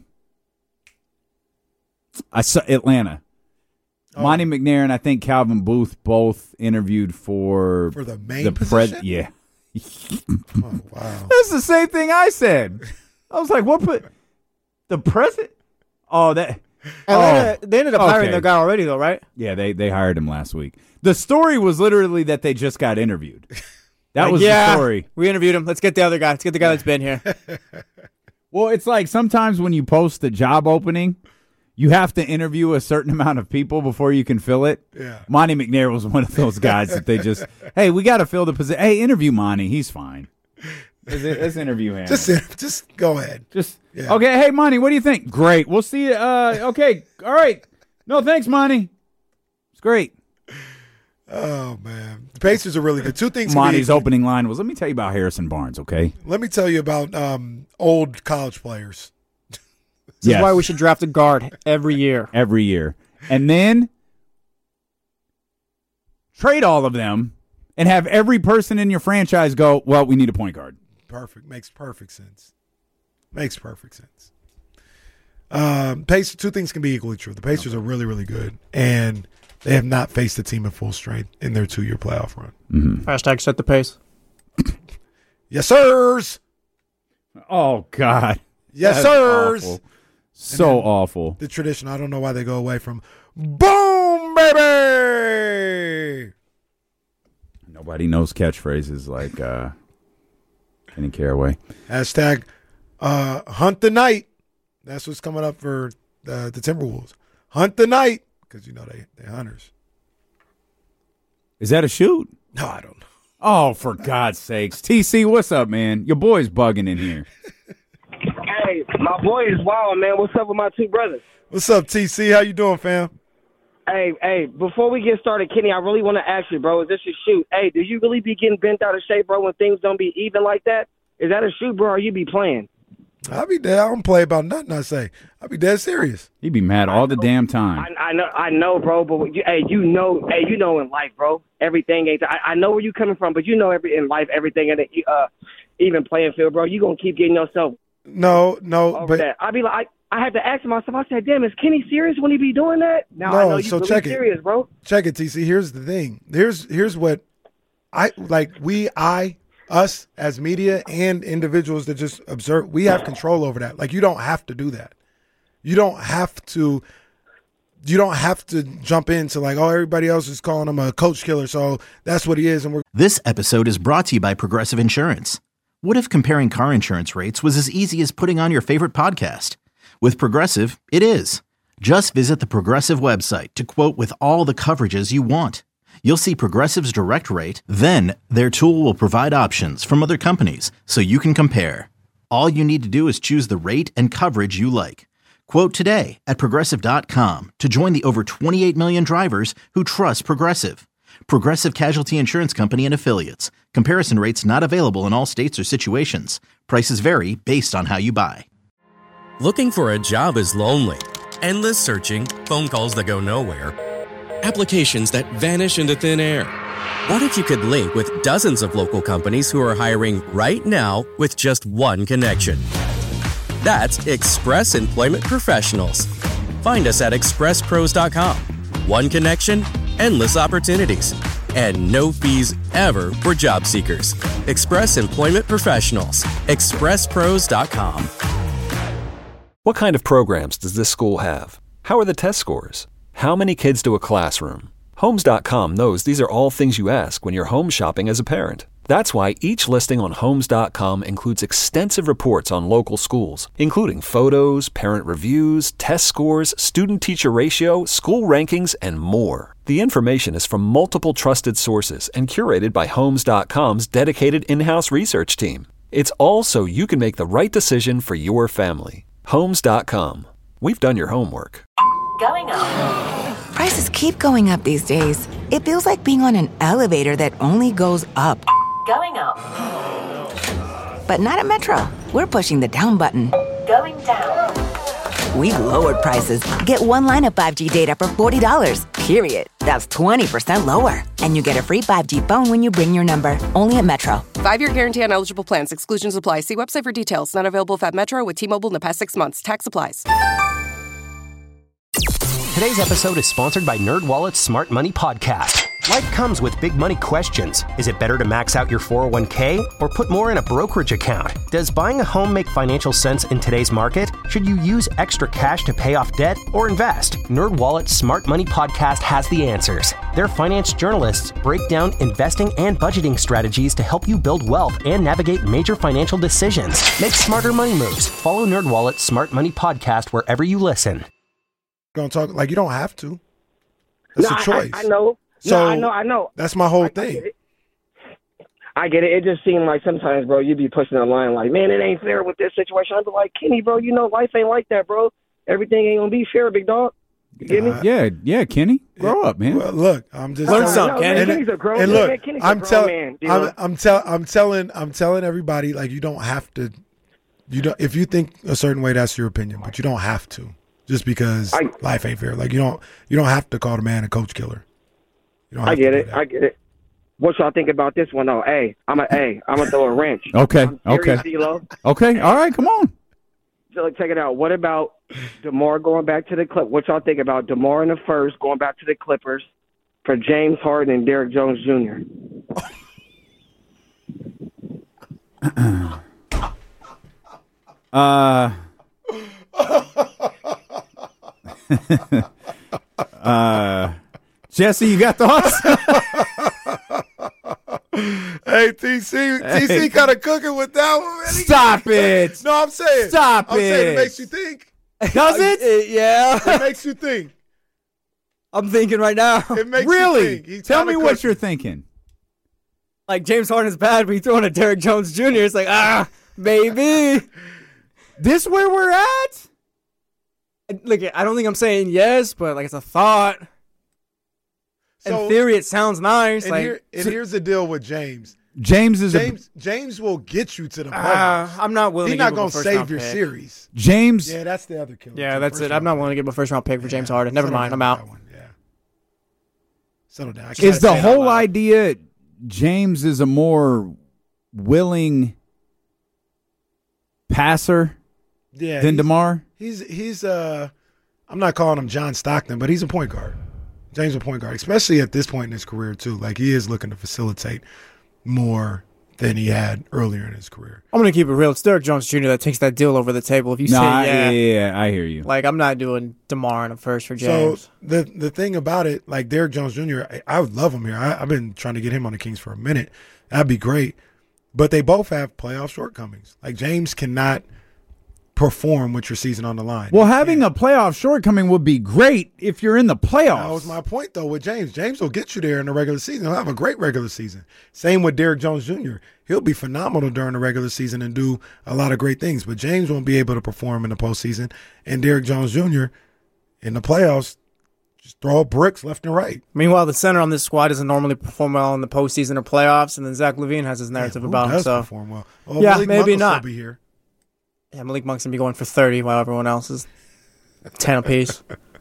Speaker 5: saw Atlanta. Monty McNair and I think Calvin Booth both interviewed for
Speaker 4: the main position?
Speaker 5: Yeah.
Speaker 4: Oh, wow.
Speaker 5: That's the same thing I said. I was like, what put the president? Oh, that.
Speaker 6: They ended up hiring their guy already, though, right?
Speaker 5: Yeah, they hired him last week. The story was literally that they just got interviewed. That was the story.
Speaker 6: We interviewed him. Let's get the other guy. Let's get the guy that's been here.
Speaker 5: Well, it's like sometimes when you post a job opening, you have to interview a certain amount of people before you can fill it.
Speaker 4: Yeah.
Speaker 5: Monty McNair was one of those guys that they just, hey, we got to fill the position. Hey, interview Monty. He's fine. Let's interview him.
Speaker 4: Just go ahead.
Speaker 5: Okay, hey, Monty, what do you think? Great. We'll see you. Okay, all right. No, thanks, Monty. It's great.
Speaker 4: Oh, man. The Pacers are really good. Two things.
Speaker 5: Monty's opening line was, let me tell you about Harrison Barnes, okay?
Speaker 4: Let me tell you about old college players.
Speaker 6: This is why we should draft a guard every year.
Speaker 5: Every year. And then trade all of them and have every person in your franchise go, well, we need a point guard.
Speaker 4: Perfect. Makes perfect sense. Pacers, two things can be equally true. The Pacers are really, really good, and they have not faced a team in full strength in their 2-year playoff run.
Speaker 5: Mm-hmm.
Speaker 6: Hashtag set the pace.
Speaker 4: Yes, sirs.
Speaker 5: Oh, God.
Speaker 4: Yes, sirs.
Speaker 5: Awful. So awful.
Speaker 4: The tradition, I don't know why they go away from boom, baby.
Speaker 5: Nobody knows catchphrases like Kenny Caraway.
Speaker 4: Hashtag hunt the night. That's what's coming up for the Timberwolves. Hunt the night, because you know they're hunters.
Speaker 5: Is that a shoot?
Speaker 4: No, I don't know.
Speaker 5: Oh, for God's sakes. TC, what's up, man? Your boy's bugging in here.
Speaker 11: Hey, my boy is wild, man. What's up with my two brothers?
Speaker 4: What's up, TC? How you doing, fam?
Speaker 11: Hey, before we get started, Kenny, I really want to ask you, bro, is this a shoot? Hey, do you really be getting bent out of shape, bro, when things don't be even like that? Is that a shoot, bro, or you be playing?
Speaker 4: I be dead. I don't play about nothing I say. I be dead serious.
Speaker 5: He be mad all the damn time.
Speaker 11: I know, bro, but you know in life, bro, everything ain't. I know where you coming from, but you know in life, everything in the even playing field, bro, you gonna keep getting yourself.
Speaker 4: No, but
Speaker 11: that. I be like, I had to ask myself. I said, "Damn, is Kenny serious when he be doing that?" Now
Speaker 4: no,
Speaker 11: I know you
Speaker 4: so
Speaker 11: really
Speaker 4: check
Speaker 11: serious,
Speaker 4: it,
Speaker 11: bro.
Speaker 4: Check it, TC. Here's the thing. Here's what I like. Us as media and individuals that just observe, we have control over that. Like, you don't have to do that. You don't have to jump into like, oh, everybody else is calling him a coach killer, so that's what he is. And
Speaker 1: This episode is brought to you by Progressive Insurance. What if comparing car insurance rates was as easy as putting on your favorite podcast? With Progressive, it is. Just visit the Progressive website to quote with all the coverages you want. You'll see Progressive's direct rate, then their tool will provide options from other companies so you can compare. All you need to do is choose the rate and coverage you like. Quote today at Progressive.com to join the over 28 million drivers who trust Progressive. Progressive Casualty Insurance Company and Affiliates. Comparison rates not available in all states or situations. Prices vary based on how you buy.
Speaker 2: Looking for a job is lonely. Endless searching, phone calls that go nowhere, applications that vanish into thin air. What if you could link with dozens of local companies who are hiring right now with just one connection? That's Express Employment Professionals. Find us at expresspros.com. One connection, endless opportunities, and no fees ever for job seekers. Express Employment Professionals. expresspros.com.
Speaker 3: What kind of programs does this school have? How are the test scores? How many kids do a classroom? Homes.com knows these are all things you ask when you're home shopping as a parent. That's why each listing on Homes.com includes extensive reports on local schools, including photos, parent reviews, test scores, student-teacher ratio, school rankings, and more. The information is from multiple trusted sources and curated by Homes.com's dedicated in-house research team. It's all so you can make the right decision for your family. Homes.com. We've done your homework.
Speaker 8: Going up. Prices keep going up these days. It feels like being on an elevator that only goes up. Going up. But not at Metro. We're pushing the down button. Going down. We've lowered prices. Get one line of 5G data for $40, period. That's 20% lower. And you get a free 5G phone when you bring your number. Only at Metro.
Speaker 9: 5-year guarantee on eligible plans. Exclusions apply. See website for details. Not available at Metro with T-Mobile in the past 6 months. Tax applies.
Speaker 10: Today's episode is sponsored by NerdWallet's Smart Money Podcast. Life comes with big money questions. Is it better to max out your 401k or put more in a brokerage account? Does buying a home make financial sense in today's market? Should you use extra cash to pay off debt or invest? NerdWallet's Smart Money Podcast has the answers. Their finance journalists break down investing and budgeting strategies to help you build wealth and navigate major financial decisions. Make smarter money moves. Follow NerdWallet's Smart Money Podcast wherever you listen.
Speaker 4: Gonna talk like you don't have to. That's a choice.
Speaker 11: I know.
Speaker 4: So
Speaker 11: no, I know.
Speaker 4: That's my whole thing.
Speaker 11: I get it. It just seemed like sometimes, bro, you be pushing the line like, man, it ain't fair with this situation. I'd be like, Kenny, bro, you know life ain't like that, bro. Everything ain't gonna be fair, big dog. You get me?
Speaker 5: Yeah, Kenny. Grow up, man.
Speaker 4: Well, look, I'm just
Speaker 6: learn something, Kenny.
Speaker 11: Kenny's a grown
Speaker 4: and look,
Speaker 11: man. Kenny's a grown man. You know?
Speaker 4: I'm telling everybody, like, you don't have to. You don't. If you think a certain way, that's your opinion, but you don't have to. Just because life ain't fair. Like, you don't have to call the man a coach killer. You don't have
Speaker 11: I get
Speaker 4: to
Speaker 11: it. I get it. What y'all think about this one though? Hey, I'm gonna throw a wrench.
Speaker 5: Okay.
Speaker 11: D-Lo.
Speaker 5: Okay. All right. Come on.
Speaker 11: So check it out. What about DeMar going back to the Clippers? What y'all think about DeMar in the first going back to the Clippers for James Harden and Derrick Jones Jr.?
Speaker 5: Jesse, you got thoughts?
Speaker 4: Hey, TC kind of cooking with that one, man.
Speaker 5: Stop it.
Speaker 4: No, I'm saying.
Speaker 5: Stop
Speaker 4: I'm saying
Speaker 5: it.
Speaker 4: it makes you think.
Speaker 5: Does it?
Speaker 6: Yeah.
Speaker 4: It makes you think.
Speaker 6: I'm thinking right now.
Speaker 4: It makes
Speaker 5: Really?
Speaker 4: you think.
Speaker 5: Tell me what you're thinking.
Speaker 6: Like, James Harden's bad, but you throwing at Derrick Jones Jr. It's like, maybe.
Speaker 5: This where we're at?
Speaker 6: Look, I don't think I'm saying yes, but, like, it's a thought.
Speaker 4: So,
Speaker 6: in theory, it sounds nice.
Speaker 4: And here's the deal with James.
Speaker 5: James
Speaker 4: will get you to the playoffs.
Speaker 6: I'm not willing.
Speaker 4: He's not going to save your series.
Speaker 5: James.
Speaker 4: Yeah, that's the other killer.
Speaker 6: Yeah, that's it. I'm not willing to give a first-round pick for James Harden. Never mind. I'm out.
Speaker 4: Yeah. Settle down.
Speaker 5: Is the whole idea James is a more willing passer than DeMar?
Speaker 4: He's I'm not calling him John Stockton, but he's a point guard. James is a point guard, especially at this point in his career too. Like, he is looking to facilitate more than he had earlier in his career.
Speaker 6: I'm going to keep it real. It's Derrick Jones Jr. that takes that deal over the table. If you say
Speaker 5: yeah, I hear you.
Speaker 6: Like, I'm not doing DeMar in a first for James.
Speaker 4: So the thing about it, like, Derrick Jones Jr., I would love him here. I've been trying to get him on the Kings for a minute. That'd be great. But they both have playoff shortcomings. Like, James cannot perform with your season on the line.
Speaker 5: Well, having a playoff shortcoming would be great if you're in the playoffs.
Speaker 4: That was my point, though, with James. James will get you there in the regular season. He'll have a great regular season. Same with Derrick Jones Jr. He'll be phenomenal during the regular season and do a lot of great things. But James won't be able to perform in the postseason. And Derrick Jones Jr. in the playoffs, just throw up bricks left and right.
Speaker 6: Meanwhile, the center on this squad doesn't normally perform well in the postseason or playoffs, and then Zach LaVine has his narrative about him. So
Speaker 4: perform well. Well,
Speaker 6: yeah,
Speaker 4: Malik
Speaker 6: maybe
Speaker 4: Monk will
Speaker 6: not.
Speaker 4: still be here.
Speaker 6: Yeah, Malik Monk's going to be going for 30 while everyone else is 10 apiece.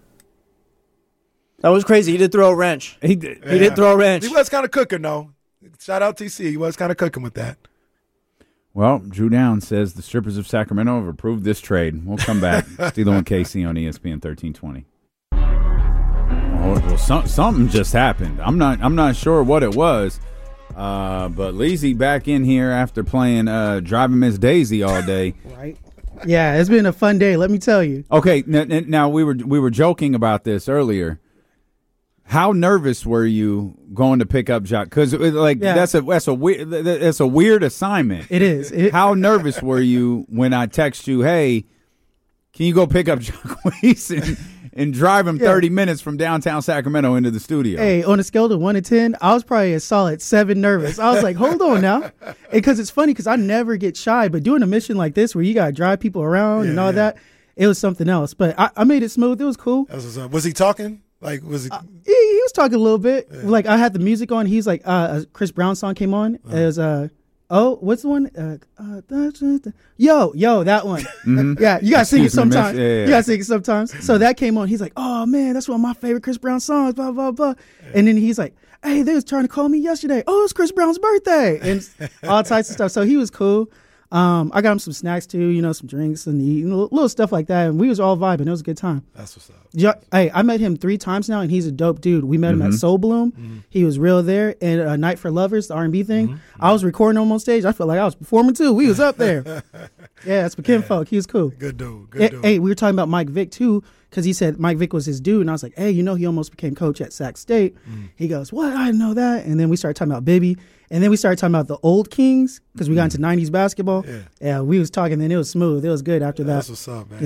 Speaker 6: That was crazy. He did throw a wrench. He did throw a wrench.
Speaker 4: He was kind of cooking, though. Shout out TC. He was kind of cooking with that.
Speaker 5: Well, Drew Downs says the strippers of Sacramento have approved this trade. We'll come back. Steelo and KC on ESPN 1320. Well, something just happened. I'm not sure what it was. But Leezy back in here after playing Driving Miss Daisy all day.
Speaker 12: Right. Yeah, it's been a fun day, let me tell you.
Speaker 5: Okay, now we were joking about this earlier. How nervous were you going to pick up Jacques? Because that's a weird assignment.
Speaker 12: It is.
Speaker 5: How nervous were you when I text you, hey, can you go pick up Jacquees and drive him 30 minutes from downtown Sacramento into the studio?
Speaker 12: Hey, on a scale of 1 to 10, I was probably a solid 7 nervous. I was like, hold on now. Because it's funny because I never get shy, but doing a mission like this where you got to drive people around and all that, it was something else. But I made it smooth. It was cool.
Speaker 4: Was he talking? Like, was he?
Speaker 12: He was talking a little bit. Yeah. Like, I had the music on. He's like, a Chris Brown song came on. It was, what's the one? Yo, that one.
Speaker 5: Mm-hmm.
Speaker 12: Yeah, you got to sing it sometimes.
Speaker 5: Yeah.
Speaker 12: You got to sing it sometimes. So that came on. He's like, oh, man, that's one of my favorite Chris Brown songs, blah, blah, blah. Yeah. And then he's like, hey, they was trying to call me yesterday. Oh, it's Chris Brown's birthday. And all types of stuff. So he was cool. I got him some snacks too, some drinks and little stuff like that. And we was all vibing. It was a good time.
Speaker 4: That's what's up.
Speaker 12: Yeah, hey, I met him 3 times now, and he's a dope dude. We met him at Soul Bloom. Mm-hmm. He was real there. And A Night for Lovers, the R&B thing. Mm-hmm. I was recording him on stage. I felt like I was performing too. We was up there. Yeah, it's for kinfolk. He was cool.
Speaker 4: Good dude. Good dude.
Speaker 12: Hey, we were talking about Mike Vick too, because he said Mike Vick was his dude. And I was like, hey, he almost became coach at Sac State. He goes, what? I didn't know that. And then we started talking about Bibby. And then we started talking about the old Kings because we got into 90s basketball. Yeah, we was talking, and it was smooth. It was good after that.
Speaker 4: That's what's up, man.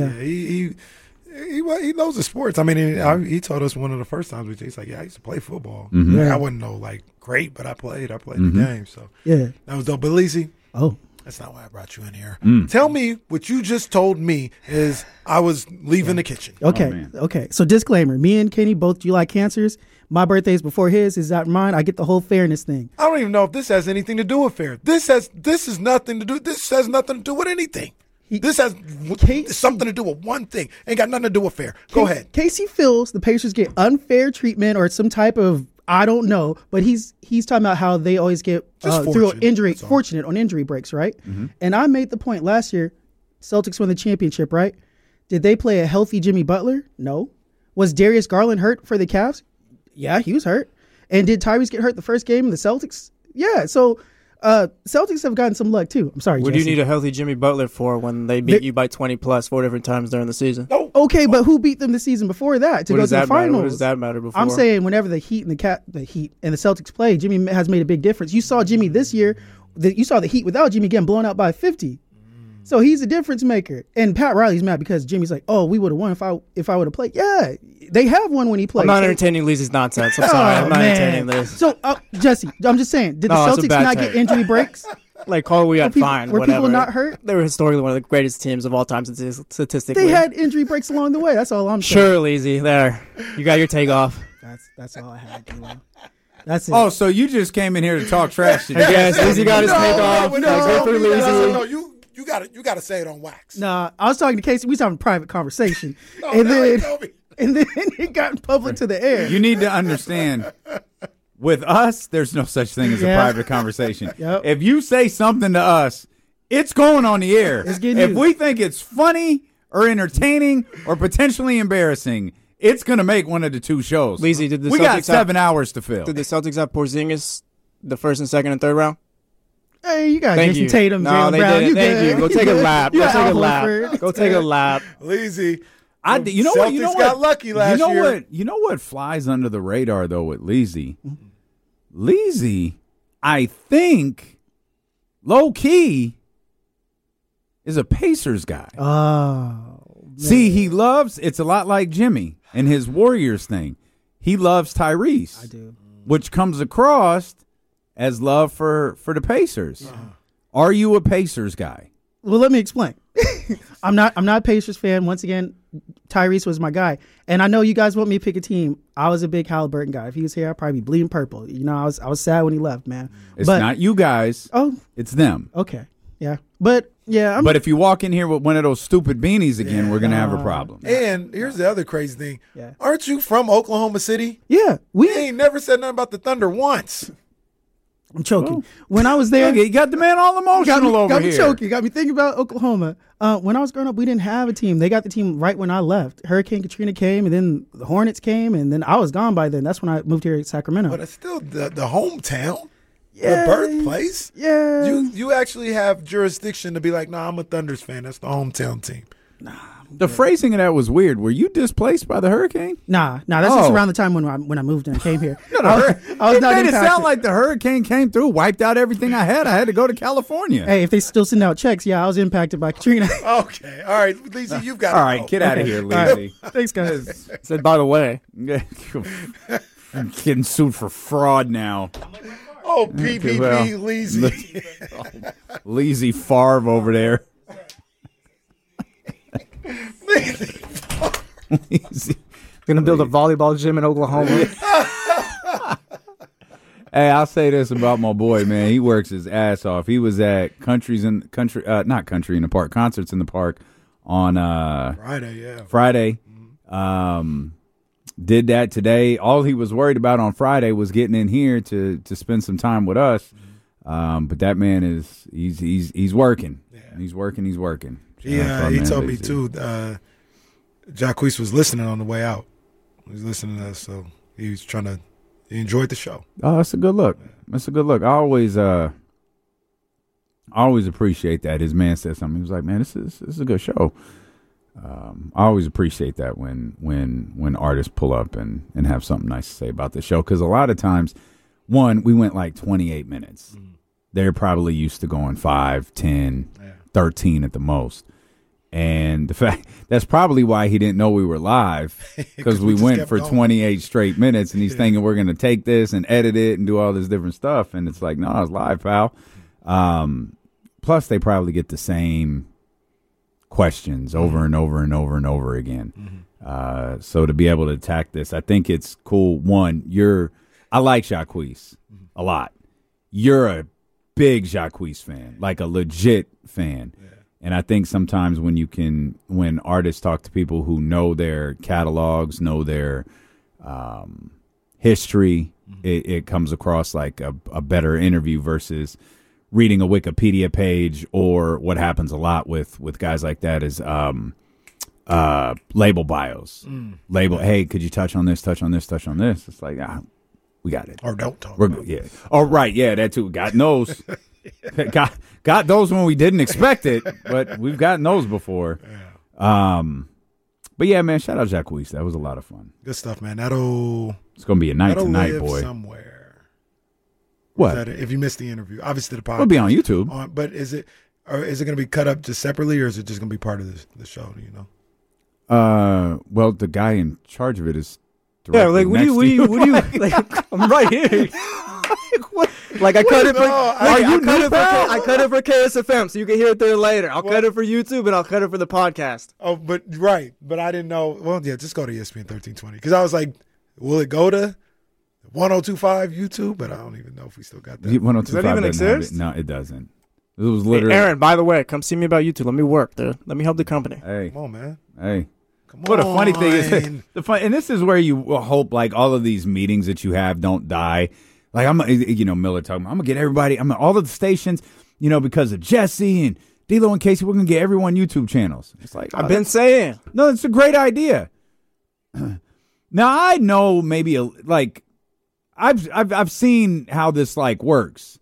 Speaker 4: Yeah. He knows the sports. I mean, he told us one of the first times, he's like, I used to play football.
Speaker 5: Mm-hmm.
Speaker 4: Like, I wasn't great, but I played the game. So
Speaker 12: yeah,
Speaker 4: that was dope. But Lizzie, that's not why I brought you in here. Tell me what you just told me is I was leaving the kitchen.
Speaker 12: Okay. So disclaimer, me and Kenny both do like cancers. My birthday is before his. Is that mine? I get the whole fairness thing.
Speaker 4: I don't even know if this has anything to do with fair. This has nothing to do with anything. This has something to do with one thing. Ain't got nothing to do with fair. Go ahead.
Speaker 12: Casey feels the Pacers get unfair treatment or some type of, I don't know, but he's talking about how they always get through injury, fortunate on injury breaks, right? Mm-hmm. And I made the point last year, Celtics won the championship, right? Did they play a healthy Jimmy Butler? No. Was Darius Garland hurt for the Cavs? Yeah, he was hurt. And did Tyrese get hurt the first game in the Celtics? Yeah, so Celtics have gotten some luck too. I'm sorry,
Speaker 6: What do you need a healthy Jimmy Butler for when they beat you by 20 plus 4 different times during the season?
Speaker 12: Okay, but who beat them the season before that to go to the finals?
Speaker 6: What does that matter before?
Speaker 12: I'm saying whenever the Heat and the Heat and the Celtics play, Jimmy has made a big difference. You saw Jimmy this year. You saw the Heat without Jimmy getting blown out by 50. So he's a difference maker. And Pat Riley's mad because Jimmy's like, oh, we would have won if I would have played. Yeah, they have won when he played.
Speaker 6: I'm not entertaining Leezy's nonsense. I'm sorry. I'm not entertaining this.
Speaker 12: So, Jesse, I'm just saying, did the Celtics not get injury breaks?
Speaker 6: Like, call we got fine.
Speaker 12: Were people not hurt?
Speaker 6: They were historically one of the greatest teams of all time statistically.
Speaker 12: They had injury breaks along the way. That's all I'm saying.
Speaker 6: Sure, Leezy. There. You got your take off.
Speaker 12: That's all I had, D-Lo. That's it.
Speaker 5: Oh, so you just came in here to talk trash today?
Speaker 6: Yes, Leezy got his take off. Good for Leezy.
Speaker 4: No, you got to say it on wax.
Speaker 12: Nah, I was talking to Casey. We was having a private conversation, and then it got public to the air.
Speaker 5: You need to understand. With us, there's no such thing as a private conversation.
Speaker 12: Yep.
Speaker 5: If you say something to us, it's going on the air.
Speaker 12: It's getting
Speaker 5: if
Speaker 12: used.
Speaker 5: we think it's funny or entertaining or potentially embarrassing, it's going to make one of the two shows.
Speaker 6: Leezy,
Speaker 5: we got 7 hours to fill.
Speaker 6: Did the Celtics have Porzingis the first and second and third round?
Speaker 12: Hey, you got Jason Tatum,
Speaker 6: No,
Speaker 12: Jaylen
Speaker 6: they
Speaker 12: Brown.
Speaker 6: didn't. Thank you. Go take a lap. Go take a lap. Go take a lap.
Speaker 4: Leezy.
Speaker 5: You know what?
Speaker 4: Got lucky last year.
Speaker 5: You know what flies under the radar though with Leezy? Leezy, I think, low key, is a Pacers guy.
Speaker 12: Oh,
Speaker 5: see, he loves. It's a lot like Jimmy and his Warriors thing. He loves Tyrese.
Speaker 12: I do,
Speaker 5: which comes across as love for the Pacers. Are you a Pacers guy?
Speaker 12: Well, let me explain. I'm not a Pacers fan. Once again, Tyrese was my guy. And I know you guys want me to pick a team. I was a big Halliburton guy. If he was here, I'd probably be bleeding purple. You know, I was sad when he left, man.
Speaker 5: It's not you guys.
Speaker 12: Oh.
Speaker 5: It's them.
Speaker 12: Okay. Yeah. But, yeah.
Speaker 5: But if you walk in here with one of those stupid beanies again, we're going to have a problem.
Speaker 4: And here's the other crazy thing.
Speaker 12: Yeah.
Speaker 4: Aren't you from Oklahoma City?
Speaker 12: Yeah.
Speaker 4: We ain't never said nothing about the Thunder once.
Speaker 12: I'm choking. When I was there,
Speaker 5: you got the man all emotional over
Speaker 12: got
Speaker 5: here.
Speaker 12: me choking. Got me thinking about Oklahoma. When I was growing up, we didn't have a team. They got the team right when I left. Hurricane Katrina came, and then the Hornets came, and then I was gone by then. That's when I moved here to Sacramento.
Speaker 4: But it's still the hometown,
Speaker 12: Yeah.
Speaker 4: the birthplace.
Speaker 12: Yeah.
Speaker 4: You actually have jurisdiction to be like, nah, I'm a Thunders fan. That's the hometown team.
Speaker 5: The phrasing of that was weird. Were you displaced by the hurricane?
Speaker 12: Nah. That's just around the time when I moved and came here. I was
Speaker 5: It
Speaker 12: not
Speaker 5: made it
Speaker 12: impacted.
Speaker 5: sound like the hurricane came through, wiped out everything I had. I had to go to California.
Speaker 12: Hey, if they still send out checks, yeah, I was impacted by Katrina.
Speaker 4: Okay. All right. Leezy, you've got
Speaker 5: All
Speaker 4: to
Speaker 5: right,
Speaker 4: go.
Speaker 5: get out of here,
Speaker 12: All right.
Speaker 5: Leezy.
Speaker 12: Thanks, guys.
Speaker 6: Said, by the way.
Speaker 5: I'm getting sued for fraud now.
Speaker 4: Oh, PPP,
Speaker 5: Well,
Speaker 4: Leezy.
Speaker 5: Leezy Favre over there. Leezy.
Speaker 6: Gonna build a volleyball gym in Oklahoma.
Speaker 5: Hey, I'll say this about my boy, man. He works his ass off. He was at Country in the Park, Concerts in the Park on Friday. Did that today. All he was worried about on Friday was getting in here to spend some time with us. But that man he's working. Yeah. He's working.
Speaker 4: Yeah, he told me too. Jacquees was listening on the way out. He was listening to us, so he was he enjoyed the show.
Speaker 5: Oh, that's a good look. That's a good look. I always appreciate that. His man said something. He was like, "Man, this is a good show." I always appreciate that when artists pull up and have something nice to say about the show, because a lot of times, we went like 28 minutes. Mm. They're probably used to going 5, 10, 13 at the most. And the fact that's probably why he didn't know we were live, because we went for 28 straight minutes, and he's thinking we're going to take this and edit it and do all this different stuff. And it's like, no, it's live, pal. Plus, they probably get the same questions over and over and over and over again. Mm-hmm. So to be able to attack this, I think it's cool. One, I like Jacquees a lot. You're a big Jacquees fan, like a legit fan. Yeah. And I think sometimes when artists talk to people who know their catalogs, know their history, it comes across like a better interview versus reading a Wikipedia page, or what happens a lot with guys like that is label bios. Label, hey, could you touch on this, touch on this, touch on this? It's like, we got it.
Speaker 4: Or don't talk about it.
Speaker 5: Yeah. Oh, right, yeah, that too. Gotten those. got those when we didn't expect it, but we've gotten those before. Yeah. But yeah, man, shout out Jacquees. That was a lot of fun.
Speaker 4: Good stuff, man.
Speaker 5: It's gonna be a night tonight, boy.
Speaker 4: Somewhere.
Speaker 5: What?
Speaker 4: If you missed the interview, obviously the podcast
Speaker 5: it'll be on YouTube.
Speaker 4: But is it Or is it going to be cut up just separately, or is it just going to be part of the show? Do you know?
Speaker 5: Well, the guy in charge of it is.
Speaker 6: Like what do you like? I'm right here. Like I cut it for I cut it for KSFM, so you can hear it there later. I'll cut it for YouTube and I'll cut it for the podcast.
Speaker 4: Oh, but I didn't know. Well, yeah, just go to ESPN 1320 because I was like, will it go to 1025 YouTube? But I don't even know if we still got that.
Speaker 5: 1025
Speaker 6: does that even exist?
Speaker 5: No, it doesn't. It was literally.
Speaker 6: Hey, Aaron, by the way, come see me about YouTube. Let me work, dude. Let me help the company.
Speaker 5: Hey,
Speaker 4: come on, man.
Speaker 5: Hey. What a funny thing is and this is where you hope like all of these meetings that you have don't die. Like Miller talking about, I'm gonna get everybody, all of the stations, because of Jesse and D'Lo and Casey, we're gonna get everyone YouTube channels. It's like
Speaker 6: I've been saying,
Speaker 5: no, it's a great idea. Now I know maybe I've seen how this like works.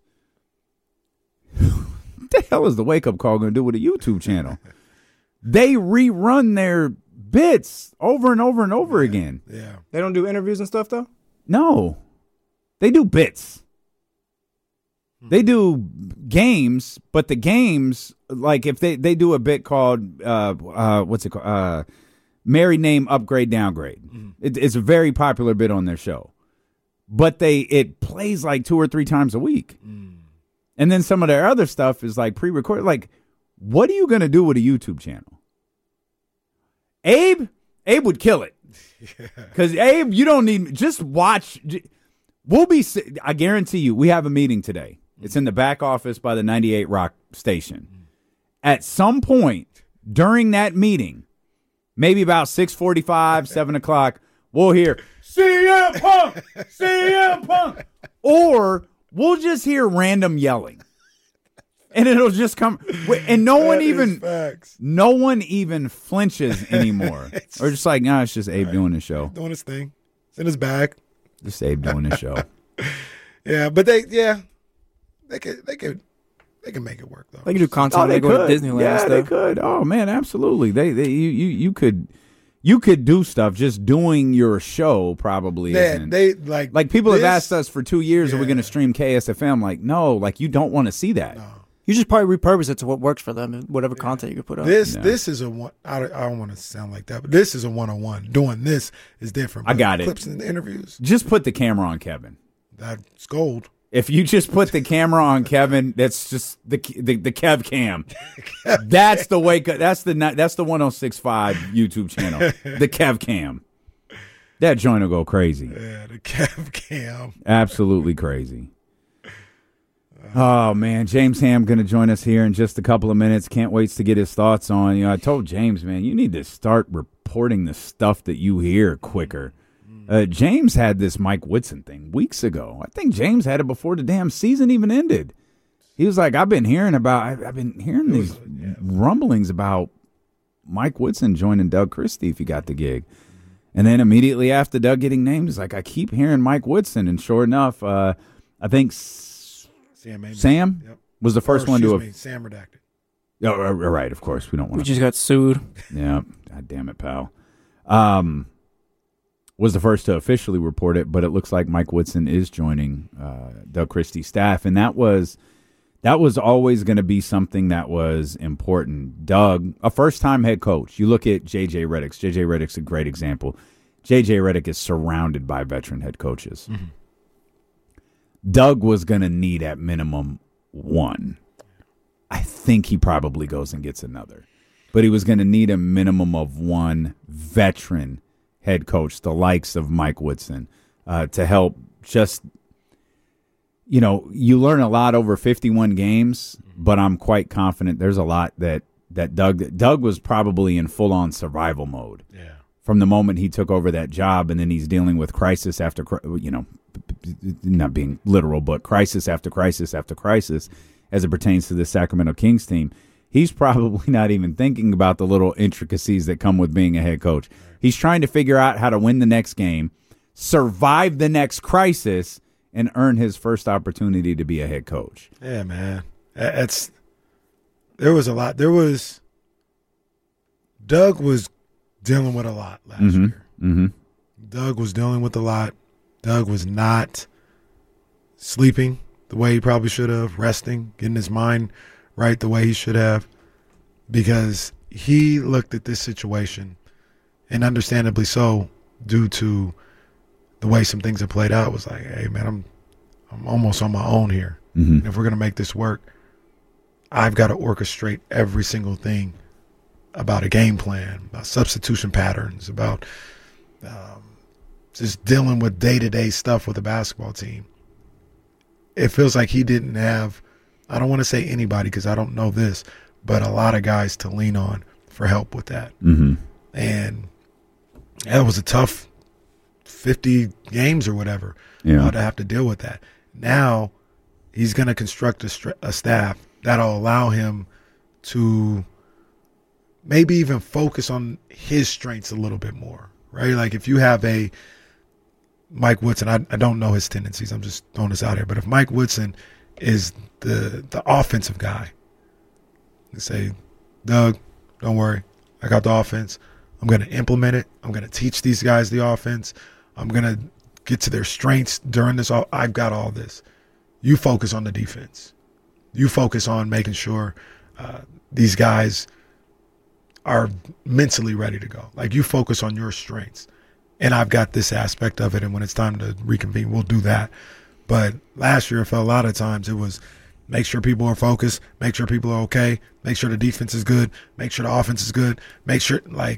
Speaker 5: What the hell is the wake up call gonna do with a YouTube channel? They rerun their bits over and over and over again.
Speaker 4: Yeah.
Speaker 6: They don't do interviews and stuff though?
Speaker 5: No. They do bits. They do games, but the games, like if they do a bit called what's it called? Married Name Upgrade Downgrade. Mm-hmm. It's a very popular bit on their show. But it plays like 2 or 3 times a week. Mm. And then some of their other stuff is like pre-recorded. Like, what are you going to do with a YouTube channel? Abe would kill it. Because Abe, you don't need, just watch. I guarantee you, we have a meeting today. It's in the back office by the 98 Rock station. At some point during that meeting, maybe about 6:45, 7 o'clock, we'll hear, CM Punk, CM Punk. Or we'll just hear random yelling. And it'll just come, and no one even flinches anymore. Or just like, it's just Abe doing his show,
Speaker 4: doing his thing. It's in his bag.
Speaker 5: Just Abe doing his show.
Speaker 4: Yeah, but they could make it work though.
Speaker 6: They could do content. They go to Disneyland.
Speaker 5: Yeah,
Speaker 6: stuff.
Speaker 5: They could. Oh man, absolutely. You could do stuff. Just doing your show probably isn't.
Speaker 4: Like
Speaker 5: people have asked us for 2 years, are we going to stream KSFM? Like, no, like you don't want to see that.
Speaker 4: No.
Speaker 6: You just probably repurpose it to what works for them, whatever content you can put up.
Speaker 4: This is a one. I don't want to sound like that, but this is a 101. Doing this is different.
Speaker 5: I got it.
Speaker 4: Clips in the interviews.
Speaker 5: Just put the camera on Kevin.
Speaker 4: That's gold.
Speaker 5: If you just put the camera on Kevin, that's just the Kev Cam. That's the wake up. That's the 1065 YouTube channel. The Kev Cam. That joint will go crazy.
Speaker 4: Yeah, the Kev Cam.
Speaker 5: Absolutely crazy. Oh man, James Ham going to join us here in just a couple of minutes. Can't wait to get his thoughts on. I told James, man, you need to start reporting the stuff that you hear quicker. James had this Mike Woodson thing weeks ago. I think James had it before the damn season even ended. He was like, I've been hearing these rumblings about Mike Woodson joining Doug Christie if he got the gig. And then immediately after Doug getting named, he's like, I keep hearing Mike Woodson. And sure enough, I think Sam was the first one to have.
Speaker 4: Sam redacted.
Speaker 5: Oh, right. Of course, we don't want.
Speaker 6: We just got sued.
Speaker 5: Yeah. God damn it, pal. Was the first to officially report it, but it looks like Mike Woodson is joining Doug Christie's staff, and that was always going to be something that was important. Doug, a first-time head coach. You look at J.J. Redick. J.J. Redick's a great example. J.J. Redick is surrounded by veteran head coaches. Mm-hmm. Doug was going to need at minimum one. I think he probably goes and gets another. But he was going to need a minimum of one veteran head coach, the likes of Mike Woodson, to help just, you learn a lot over 51 games, but I'm quite confident there's a lot that Doug was probably in full-on survival mode.
Speaker 4: Yeah.
Speaker 5: From the moment he took over that job, and then he's dealing with crisis after, not being literal, but crisis after crisis after crisis as it pertains to the Sacramento Kings team. He's probably not even thinking about the little intricacies that come with being a head coach. He's trying to figure out how to win the next game, survive the next crisis, and earn his first opportunity to be a head coach.
Speaker 4: Yeah, man. There was a lot. Doug was dealing with a lot last year.
Speaker 5: Mm-hmm.
Speaker 4: Doug was dealing with a lot. Doug was not sleeping the way he probably should have, resting, getting his mind right, the way he should have, because he looked at this situation, and understandably so, due to the way some things have played out, was like, hey, man, I'm almost on my own here.
Speaker 5: Mm-hmm.
Speaker 4: And if we're going to make this work, I've got to orchestrate every single thing about a game plan, about substitution patterns, about just dealing with day-to-day stuff with a basketball team. It feels like he didn't have, I don't want to say anybody because I don't know this, but a lot of guys to lean on for help with that.
Speaker 5: Mm-hmm.
Speaker 4: And that was a tough 50 games or whatever to have to deal with that. Now he's going to construct a staff that'll allow him to maybe even focus on his strengths a little bit more, right? Like if you have a Mike Woodson, I don't know his tendencies. I'm just throwing this out here. But if Mike Woodson is the offensive guy, and say, Doug, don't worry, I got the offense. I'm going to implement it. I'm going to teach these guys the offense. I'm going to get to their strengths during this. I've got all this. You focus on the defense. You focus on making sure these guys are mentally ready to go. Like you focus on your strengths. And I've got this aspect of it, and when it's time to reconvene, we'll do that. But last year, I felt a lot of times it was make sure people are focused, make sure people are okay, make sure the defense is good, make sure the offense is good, make sure, like,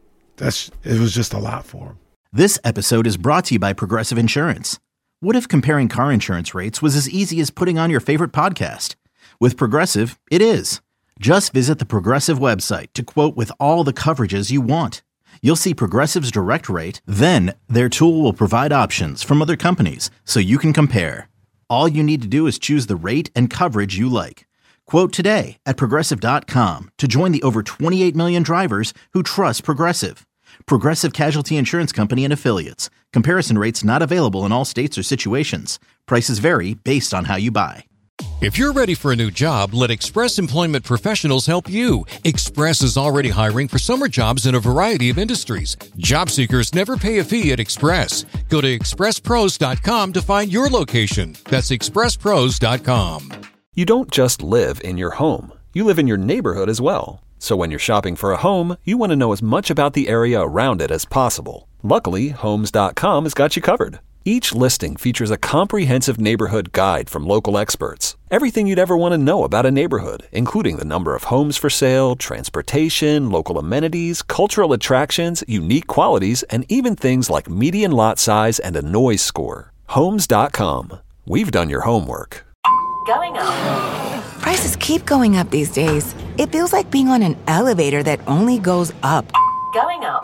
Speaker 4: it was just a lot for him.
Speaker 1: This episode is brought to you by Progressive Insurance. What if comparing car insurance rates was as easy as putting on your favorite podcast? With Progressive, it is. Just visit the Progressive website to quote with all the coverages you want. You'll see Progressive's direct rate, then their tool will provide options from other companies so you can compare. All you need to do is choose the rate and coverage you like. Quote today at Progressive.com to join the over 28 million drivers who trust Progressive. Progressive Casualty Insurance Company and Affiliates. Comparison rates not available in all states or situations. Prices vary based on how you buy.
Speaker 7: If you're ready for a new job, let Express Employment Professionals help you. Express is already hiring for summer jobs in a variety of industries. Job seekers never pay a fee at Express. Go to expresspros.com to find your location. That's expresspros.com.
Speaker 3: You don't just live in your home. You live in your neighborhood as well. So when you're shopping for a home, you want to know as much about the area around it as possible. Luckily, Homes.com has got you covered. Each listing features a comprehensive neighborhood guide from local experts. Everything you'd ever want to know about a neighborhood, including the number of homes for sale, transportation, local amenities, cultural attractions, unique qualities, and even things like median lot size and a noise score. Homes.com. We've done your homework.
Speaker 8: Going up. Prices keep going up these days. It feels like being on an elevator that only goes up. Going up.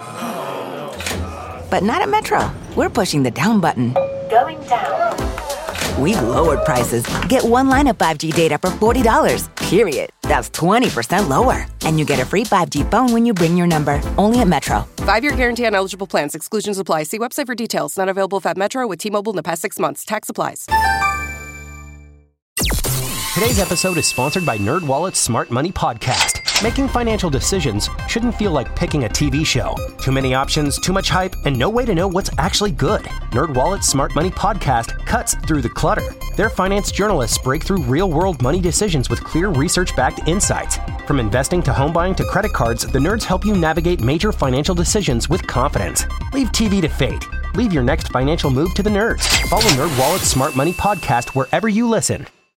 Speaker 8: But not at Metro. We're pushing the down button. Going down. We've lowered prices. Get one line of 5G data for $40, period. That's 20% lower. And you get a free 5G phone when you bring your number. Only at Metro.
Speaker 9: 5-year guarantee on eligible plans. Exclusions apply. See website for details. Not available at Metro with T-Mobile in the past 6 months. Tax applies.
Speaker 10: Today's episode is sponsored by NerdWallet's Smart Money Podcast. Making financial decisions shouldn't feel like picking a TV show. Too many options, too much hype, and no way to know what's actually good. NerdWallet's Smart Money Podcast cuts through the clutter. Their finance journalists break through real-world money decisions with clear research-backed insights. From investing to home buying to credit cards, the nerds help you navigate major financial decisions with confidence. Leave TV to fate. Leave your next financial move to the nerds. Follow NerdWallet's Smart Money Podcast wherever you listen.